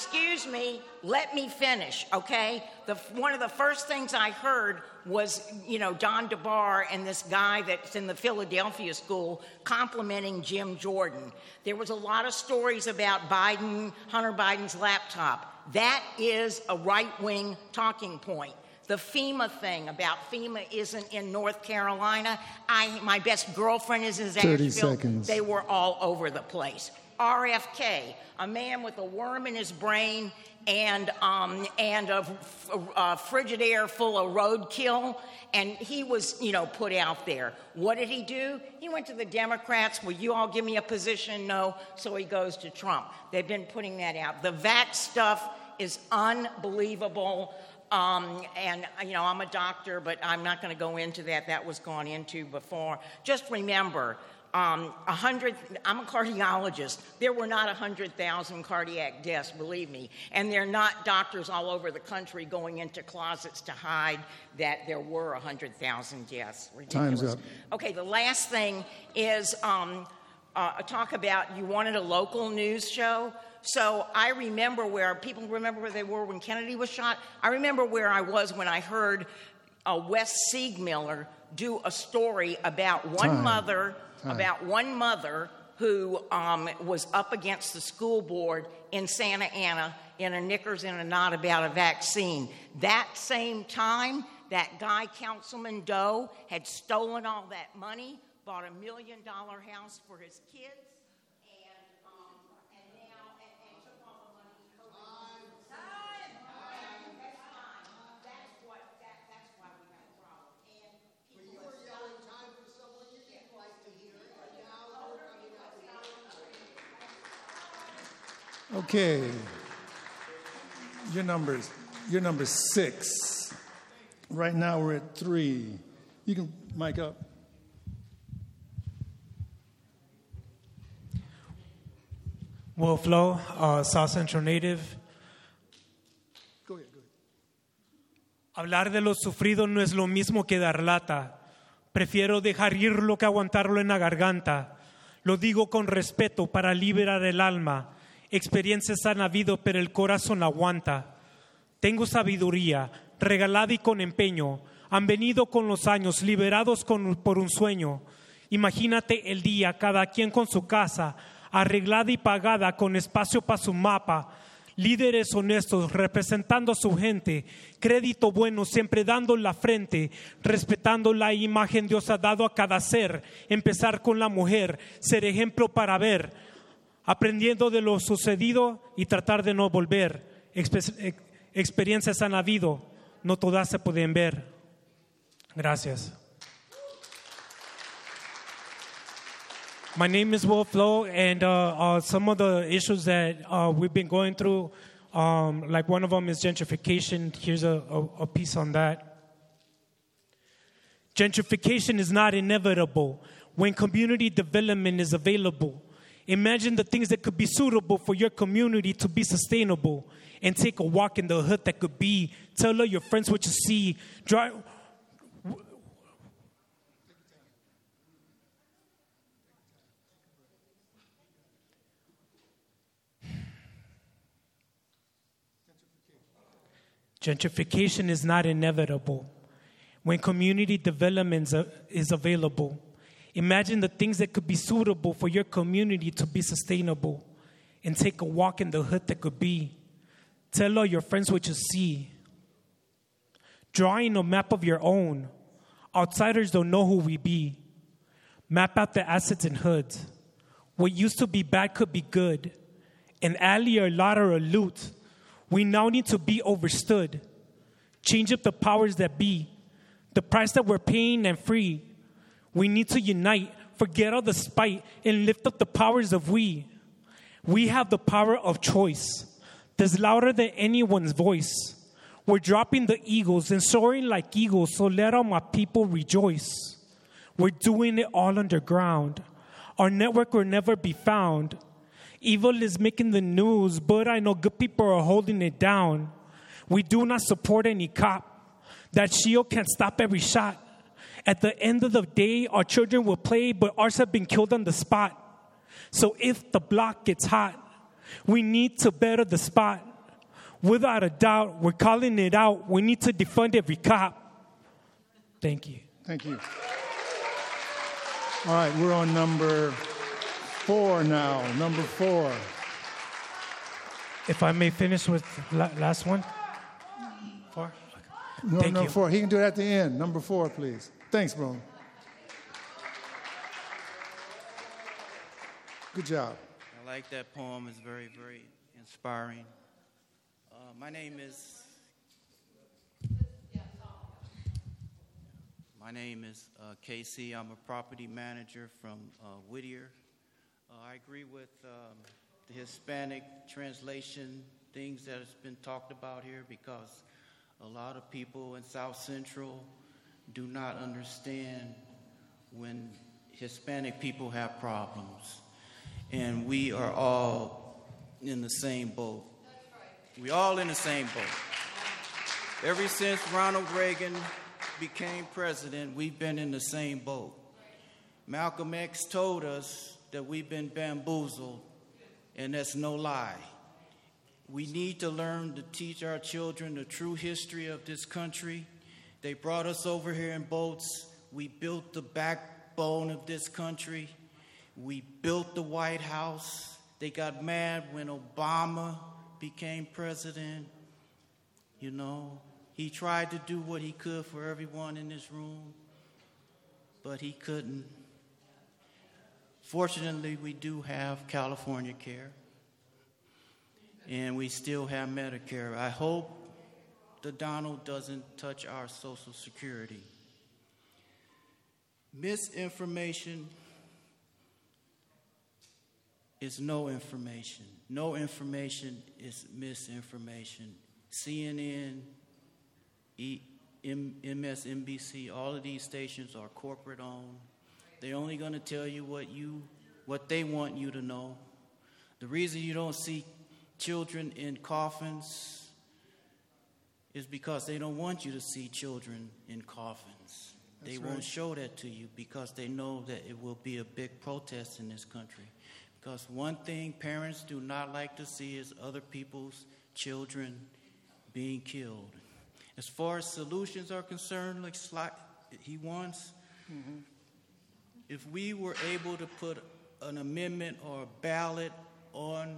Speaker 7: let me finish, okay? One of the first things I heard was, Don DeBar and this guy that's in the Philadelphia school complimenting Jim Jordan. There was a lot of stories about Hunter Biden's laptop. That is a right-wing talking point. The FEMA thing about FEMA isn't in North Carolina. My best girlfriend is in Asheville.
Speaker 16: 30 seconds.
Speaker 7: They were all over the place. RFK, a man with a worm in his brain and a Frigidaire full of roadkill, and he was, put out there. What did he do? He went to the Democrats. Will you all give me a position? No. So he goes to Trump. They've been putting that out. The vax stuff is unbelievable. I'm a doctor, but I'm not going to go into that. That was gone into before. Just remember, I'm a cardiologist. There were not 100,000 cardiac deaths, believe me. And there are not doctors all over the country going into closets to hide that there were 100,000 deaths. Ridiculous.
Speaker 16: Time's up.
Speaker 7: Okay, the last thing is talk about you wanted a local news show. So I remember people remember where they were when Kennedy was shot. I remember where I was when I heard Wes Siegmiller do a story about one mother who was up against the school board in Santa Ana in a knickers and a knot about a vaccine. That same time, that guy, Councilman Doe, had stolen all that money, bought $1 million house for his kids,
Speaker 16: Okay. Your number 6. Right now we're at 3. You can mic up.
Speaker 14: Will Flo, South Central native.
Speaker 16: Go ahead.
Speaker 14: Hablar de lo sufrido no es lo mismo que dar lata. Prefiero dejar irlo que aguantarlo en la garganta. Lo digo con respeto para liberar el alma. Experiencias han habido, pero el corazón aguanta. Tengo sabiduría, regalada y con empeño. Han venido con los años, liberados por un sueño. Imagínate el día, cada quien con su casa, arreglada y pagada, con espacio para su mapa. Líderes honestos, representando a su gente. Crédito bueno, siempre dando la frente. Respetando la imagen Dios ha dado a cada ser. Empezar con la mujer, ser ejemplo para ver. Aprendiendo de lo sucedido y tratar de no volver. Experiencias han habido, no todas se pueden ver. Gracias. My name is Will Flo, and some of the issues that we've been going through, like one of them is gentrification. Here's a piece on that. Gentrification is not inevitable when community development is available. Imagine the things that could be suitable for your community to be sustainable, and take a walk in the hood that could be. Tell all your friends what you see. Drive. Gentrification is not inevitable when community development is available. Imagine the things that could be suitable for your community to be sustainable, and take a walk in the hood that could be. Tell all your friends what you see. Drawing a map of your own. Outsiders don't know who we be. Map out the assets and hoods. What used to be bad could be good. An alley or lot or a loot. We now need to be overstood. Change up the powers that be. The price that we're paying and free. We need to unite, forget all the spite, and lift up the powers of we. We have the power of choice. That's louder than anyone's voice. We're dropping the egos and soaring like eagles, so let all my people rejoice. We're doing it all underground. Our network will never be found. Evil is making the news, but I know good people are holding it down. We do not support any cop. That shield can't stop every shot. At the end of the day, our children will play, but ours have been killed on the spot. So if the block gets hot, we need to better the spot. Without a doubt, we're calling it out. We need to defund every cop. Thank you.
Speaker 16: Thank you. All right, we're on number 4 now. Number 4.
Speaker 14: If I may finish with last one. 4?
Speaker 16: No,
Speaker 14: Thank
Speaker 16: number
Speaker 14: you.
Speaker 16: 4. He can do it at the end. Number 4, please. Thanks, bro. Good job.
Speaker 15: I like that poem. It's very, very inspiring. My name is Casey. I'm a property manager from Whittier. I agree with the Hispanic translation things that has been talked about here, because a lot of people in South Central do not understand when Hispanic people have problems. And we are all in the same boat. We're all in the same boat. Ever since Ronald Reagan became president, we've been in the same boat. Malcolm X told us that we've been bamboozled, and that's no lie. We need to learn to teach our children the true history of this country. They brought us over here in boats. We built the backbone of this country. We built the White House. They got mad when Obama became president. You know, he tried to do what he could for everyone in this room, but he couldn't. Fortunately, we do have California Care, and we still have Medicare. I hope the Donald doesn't touch our Social Security. Misinformation is no information. No information is misinformation. CNN, MSNBC, all of these stations are corporate owned. They're only going to tell you what they want you to know. The reason you don't see children in coffins is because they don't want you to see children in coffins. They won't show that to you because they know that it will be a big protest in this country. Because one thing parents do not like to see is other people's children being killed. As far as solutions are concerned, like he wants, if we were able to put an amendment or a ballot on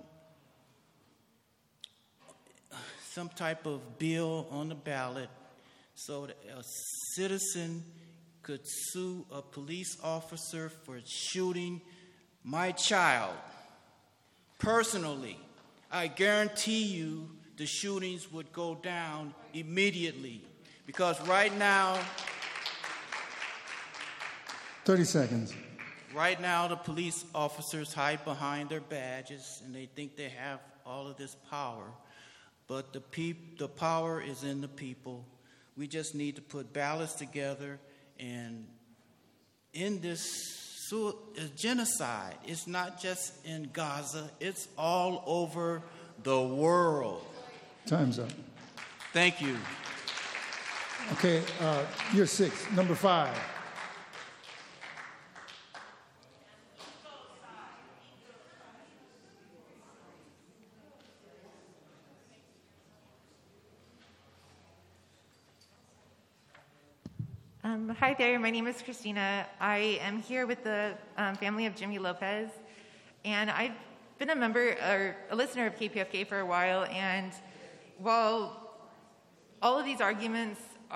Speaker 15: some type of bill on the ballot so that a citizen could sue a police officer for shooting my child personally, I guarantee you the shootings would go down immediately. Because right now,
Speaker 16: 30 seconds.
Speaker 15: Right now, the police officers hide behind their badges and they think they have all of this power. But the power is in the people. We just need to put ballots together and end this genocide. It's not just in Gaza, it's all over the world.
Speaker 16: Time's up.
Speaker 15: Thank you.
Speaker 16: Okay, you're 6. Number 5.
Speaker 2: Hi there, my name is Christina. I am here with the family of Jimmy Lopez, and I've been a listener of KPFK for a while, and while all of these arguments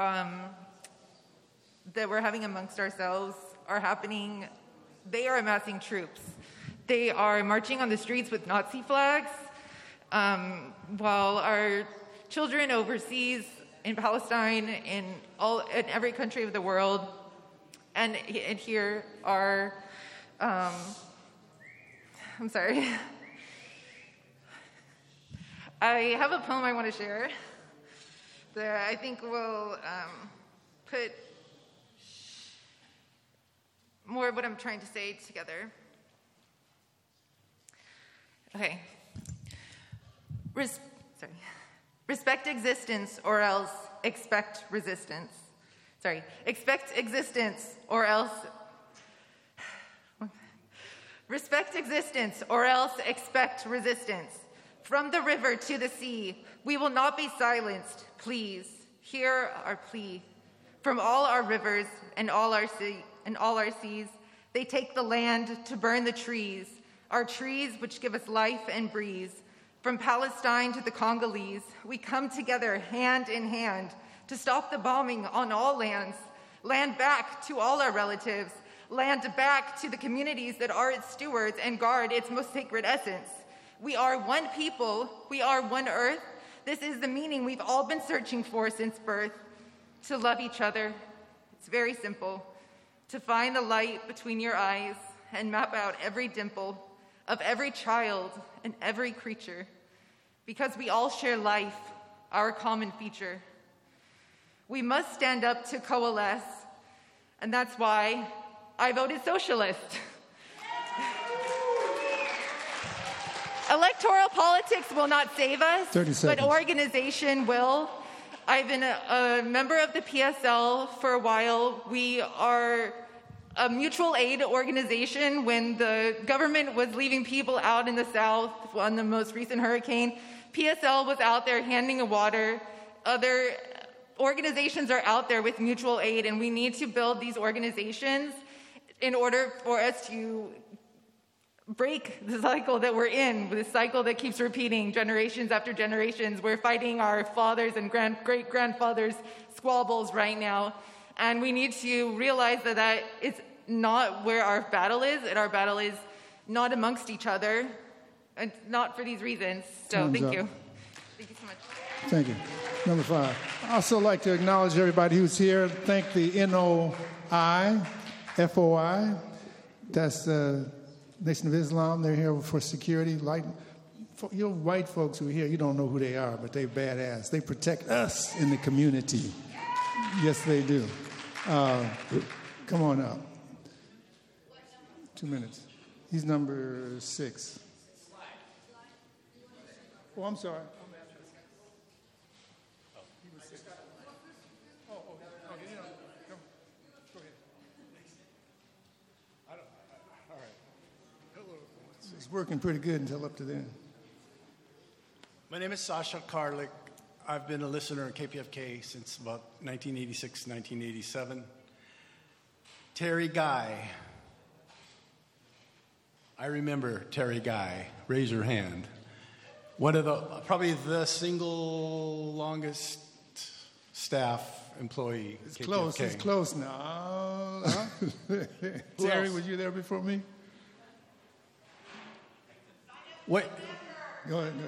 Speaker 2: that we're having amongst ourselves are happening, they are amassing troops. They are marching on the streets with Nazi flags, while our children overseas in Palestine, in every country of the world, and here are, I'm sorry. I have a poem I want to share that I think will put more of what I'm trying to say together. Okay. Respect existence or else expect resistance. Expect existence or else... Respect existence or else expect resistance. From the river to the sea, we will not be silenced, please. Hear our plea. From all our rivers and all our seas, they take the land to burn the trees, our trees which give us life and breeze. From Palestine to the Congolese, we come together hand in hand to stop the bombing on all lands, land back to all our relatives, land back to the communities that are its stewards and guard its most sacred essence. We are one people, we are one earth. This is the meaning we've all been searching for since birth. To love each other, it's very simple. To find the light between your eyes and map out every dimple of every child and every creature. Because we all share life, our common feature. We must stand up to coalesce, and that's why I voted socialist. Electoral politics will not save us,
Speaker 16: 30 seconds.
Speaker 2: but organization will. I've been a member of the PSL for a while. We are a mutual aid organization. When the government was leaving people out in the South on the most recent hurricane, PSL was out there handing water. Other organizations are out there with mutual aid, and we need to build these organizations in order for us to break the cycle that we're in, this cycle that keeps repeating generations after generations. We're fighting our fathers and great-grandfathers' squabbles right now, and we need to realize that is not where our battle is, and our battle is not amongst each other, and not for these reasons. So
Speaker 16: Time's
Speaker 2: thank
Speaker 16: up.
Speaker 2: you. Thank you so much.
Speaker 16: Thank you. Number 5. I also like to acknowledge everybody who's here. Thank the NOI, FOI. That's Nation of Islam. They're here for security. Like your white folks who are here, you don't know who they are, but they're badass. They protect us in the community. Yes, they do. Come on up. 2 minutes. He's number 6. Oh, I'm sorry. It's working pretty good until up to then.
Speaker 4: My name is Sasha Karlik. I've been a listener at KPFK since about 1986, 1987. Terry Guy. I remember Terry Guy. Raise your hand. One of the, probably the single longest staff employee.
Speaker 16: It's
Speaker 4: KPFK.
Speaker 16: close. It's close now. Terry, were you there before me?
Speaker 4: What?
Speaker 16: Go ahead.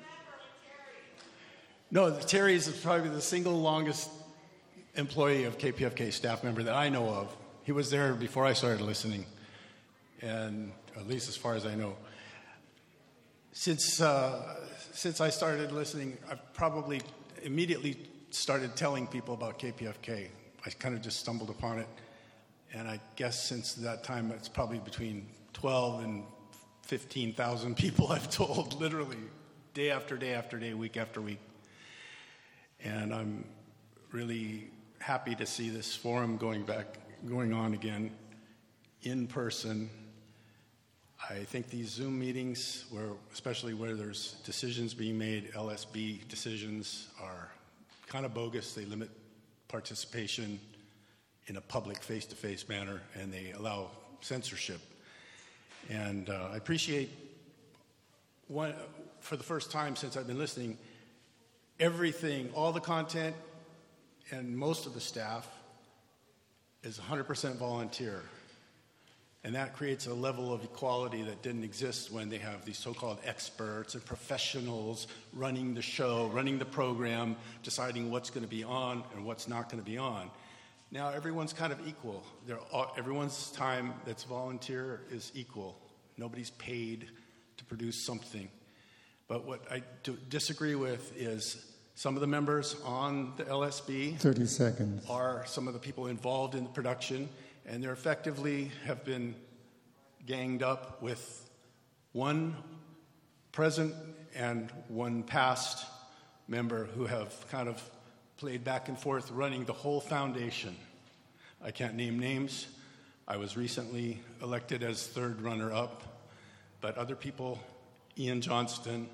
Speaker 4: No, Terry is probably the single longest employee of KPFK staff member that I know of. He was there before I started listening, and at least as far as I know. Since I started listening, I've probably immediately started telling people about KPFK. I kind of just stumbled upon it, and I guess since that time, it's probably between 12 and 15,000 people I've told, literally, day after day after day, week after week. And I'm really happy to see this forum going on again in person. I think these Zoom meetings, especially where there's decisions being made, LSB decisions, are kind of bogus. They limit participation in a public face-to-face manner, and they allow censorship. And I appreciate, for the first time since I've been listening, everything, all the content, and most of the staff is 100% volunteer. And that creates a level of equality that didn't exist when they have these so-called experts and professionals running the show, running the program, deciding what's going to be on and what's not going to be on. Now everyone's kind of equal. Everyone's time that's volunteer is equal. Nobody's paid to produce something. But what I disagree with is some of the members on the LSB
Speaker 16: 30 seconds.
Speaker 4: are some of the people involved in the production, and they effectively have been ganged up with one present and one past member who have kind of played back and forth running the whole foundation. I can't name names. I was recently elected as third runner-up, but other people, Ian Johnston,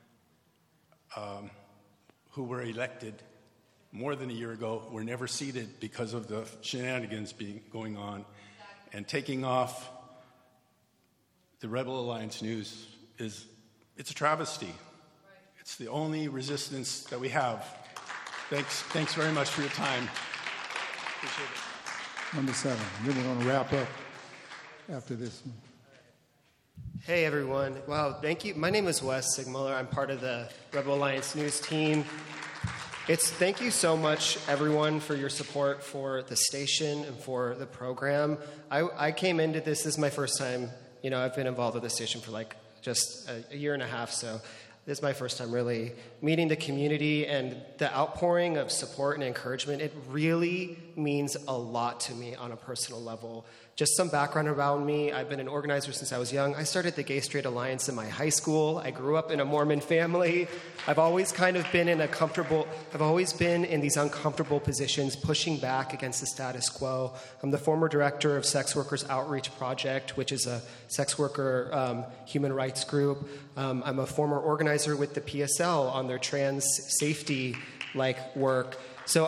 Speaker 4: who were elected more than a year ago, were never seated because of the shenanigans going on. And taking off the Rebel Alliance News it's a travesty. It's the only resistance that we have. Thanks very much for your time. Appreciate it.
Speaker 16: Number 7. Then we're going to wrap up after this one.
Speaker 17: Hey, everyone. Wow, thank you. My name is Wes Sigmuller. I'm part of the Rebel Alliance News team. Thank you so much, everyone, for your support for the station and for the program. I came into this is my first time. I've been involved with the station for like just a year and a half, so this is my first time really meeting the community, and the outpouring of support and encouragement, it really means a lot to me on a personal level. Just some background around me. I've been an organizer since I was young. I started the Gay Straight Alliance in my high school. I grew up in a Mormon family. I've always been in these uncomfortable positions, pushing back against the status quo. I'm the former director of Sex Workers Outreach Project, which is a sex worker human rights group. I'm a former organizer with the PSL on their trans safety work. So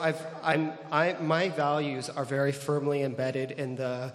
Speaker 17: my values are very firmly embedded in the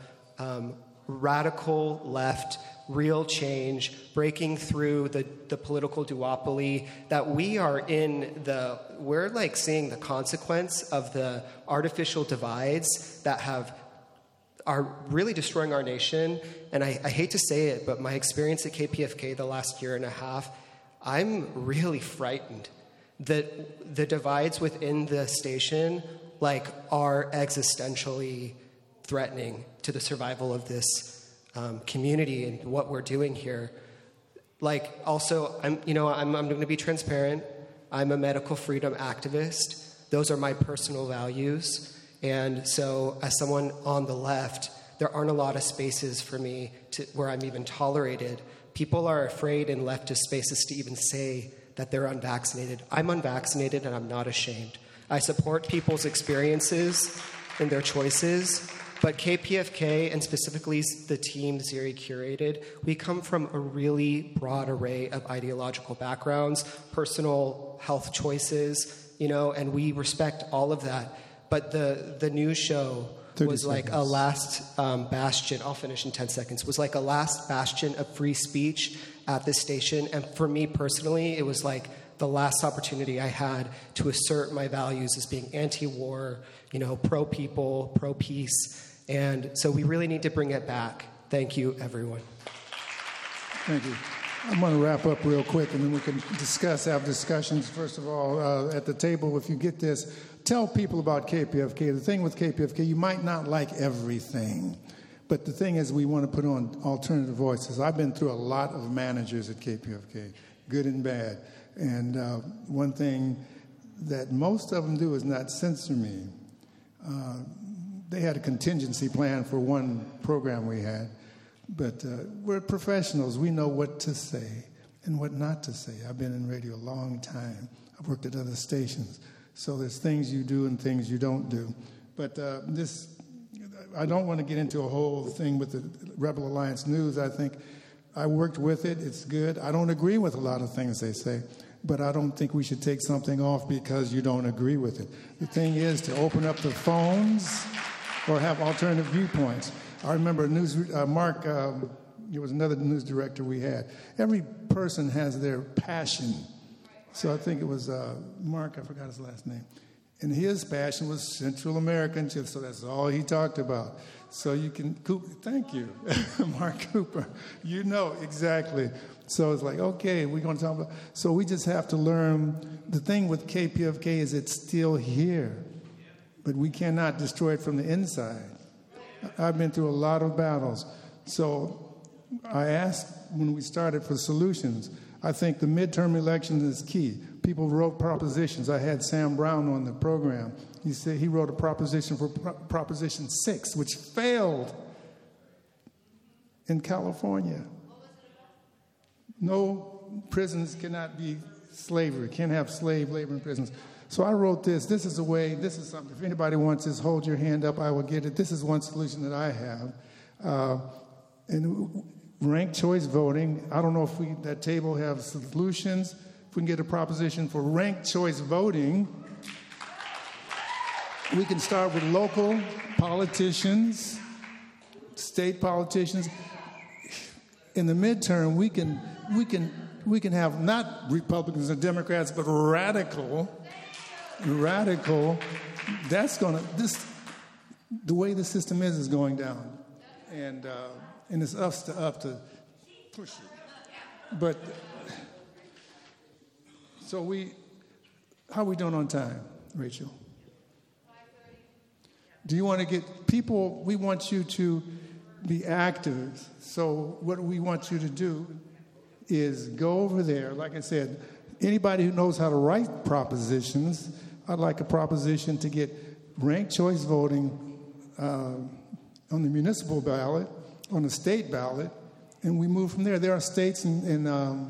Speaker 17: radical left, real change, breaking through the political duopoly that we're seeing the consequence of the artificial divides that are really destroying our nation. And I hate to say it, but my experience at KPFK the last year and a half, I'm really frightened that the divides within the station are existentially threatening to the survival of this community and what we're doing here. Also, I'm going to be transparent. I'm a medical freedom activist. Those are my personal values. And so as someone on the left, there aren't a lot of spaces for me where I'm even tolerated. People are afraid in leftist spaces to even say that they're unvaccinated. I'm unvaccinated and I'm not ashamed. I support people's experiences and their choices. But KPFK, and specifically the team Ziri curated, we come from a really broad array of ideological backgrounds, personal health choices, and we respect all of that. But the news show was a last bastion, I'll finish in 10 seconds, was a last bastion of free speech at this station. And for me personally, it was the last opportunity I had to assert my values as being anti-war, pro-people, pro-peace. And so we really need to bring it back. Thank you, everyone.
Speaker 16: Thank you. I'm going to wrap up real quick, and then we can have discussions. First of all, at the table, if you get this, tell people about KPFK. The thing with KPFK, you might not like everything, but the thing is we want to put on alternative voices. I've been through a lot of managers at KPFK, good and bad. And one thing that most of them do is not censor me. They had a contingency plan for one program we had, but we're professionals. We know what to say and what not to say. I've been in radio a long time. I've worked at other stations. So there's things you do and things you don't do. But I don't want to get into a whole thing with the Rebel Alliance News. I think I worked with it. It's good. I don't agree with a lot of things they say, but I don't think we should take something off because you don't agree with it. The thing is to open up the phones or have alternative viewpoints. I remember Mark, there was another news director we had. Every person has their passion. So I think it was Mark, I forgot his last name. And his passion was Central American, so that's all he talked about. So you can, thank you, Mark Cooper. You know exactly. So it's okay, we're going to talk about, so we just have to learn. The thing with KPFK is it's still here, but we cannot destroy it from the inside. I've been through a lot of battles. So I asked when we started for solutions. I think the midterm election is key. People wrote propositions. I had Sam Brown on the program. He said he wrote a proposition for Proposition 6, which failed in California. No, prisons cannot be slavery, can't have slave labor in prisons. So I wrote this. This is a way, this is something. If anybody wants this, hold your hand up, I will get it. This is one solution that I have. And ranked choice voting, I don't know if that table have solutions. If we can get a proposition for ranked choice voting, we can start with local politicians, state politicians. In the midterm, we can have not Republicans and Democrats, but radical. That's the way the system is going down, and it's us to push it. But so how are we doing on time, Rachel? Do you want to get people? We want you to be active. So what we want you to do is go over there. Like I said, anybody who knows how to write propositions, I'd like a proposition to get ranked choice voting on the municipal ballot, on the state ballot, and we move from there. There are states and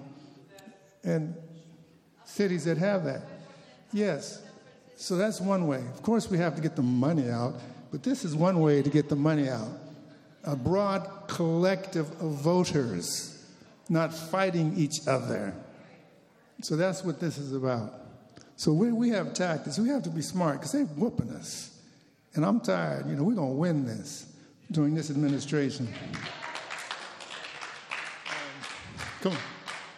Speaker 16: cities that have that. Yes. So that's one way. Of course, we have to get the money out, but this is one way to get the money out. A broad collective of voters, not fighting each other. So that's what this is about. So we have tactics. We have to be smart because they're whooping us. And I'm tired. We're going to win this during this administration. Come on.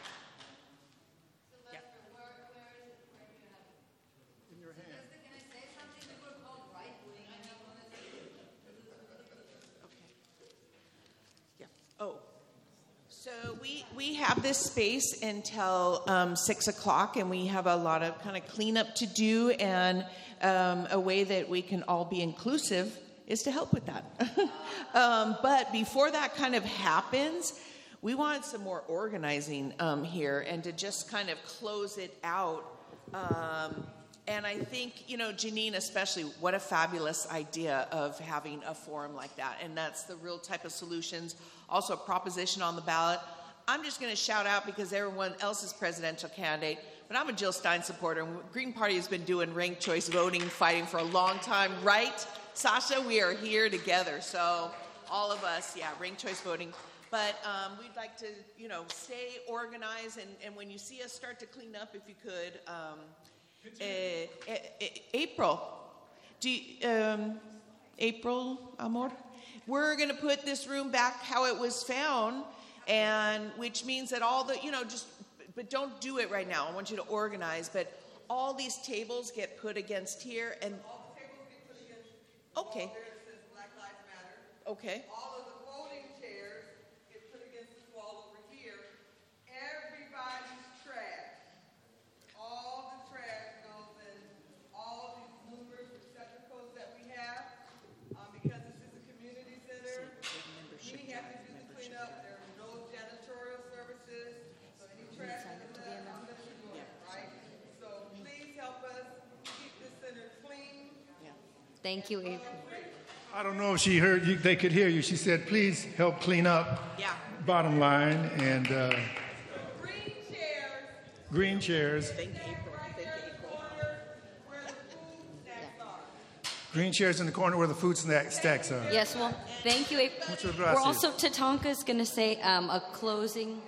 Speaker 11: So we have this space until 6 o'clock, and we have a lot of kind of cleanup to do, and a way that we can all be inclusive is to help with that. But before that kind of happens, we want some more organizing here and to just kind of close it out. And I think, Janine especially, what a fabulous idea of having a forum like that. And that's the real type of solutions. Also a proposition on the ballot. I'm just going to shout out because everyone else is presidential candidate, but I'm a Jill Stein supporter. And Green Party has been doing ranked choice voting, fighting for a long time, right? Sasha, we are here together. So all of us, ranked choice voting. But we'd like to, stay organized. And when you see us start to clean up, if you could, April. April, amor? We're going to put this room back how it was found, and which means that all the, but don't do it right now. I want you to organize, but all these tables get put against here, and all the tables get put against. Okay. Says Black Lives Matter. Okay. All of the folding chairs get put against this wall over here. Everybody's trash. All the trash goes in all these numerous receptacles that we have. Because this is a community center, we have to do the cleanup. There are no janitorial services, so any trash that is left, I'm going to be doing it, right? So please help us keep this center clean.
Speaker 18: Thank you, April.
Speaker 16: I don't know if she heard you. They could hear you. She said, please help clean up.
Speaker 11: Yeah.
Speaker 16: Bottom line. And
Speaker 11: green chairs.
Speaker 16: Green chairs.
Speaker 11: Thank you, April.
Speaker 16: Green chairs in the corner where the food stacks are.
Speaker 18: Yes, well, thank you, April. We're also, Tatanka is going to say a closing.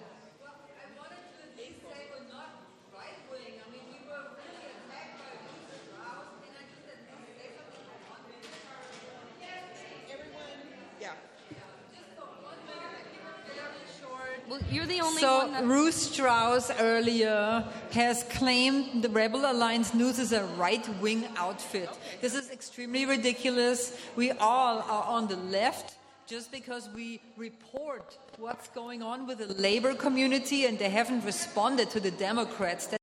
Speaker 18: Well, you're the only one that...
Speaker 19: Ruth Strauss earlier has claimed the Rebel Alliance News is a right-wing outfit. This is extremely ridiculous. We all are on the left just because we report what's going on with the labor community and they haven't responded to the Democrats.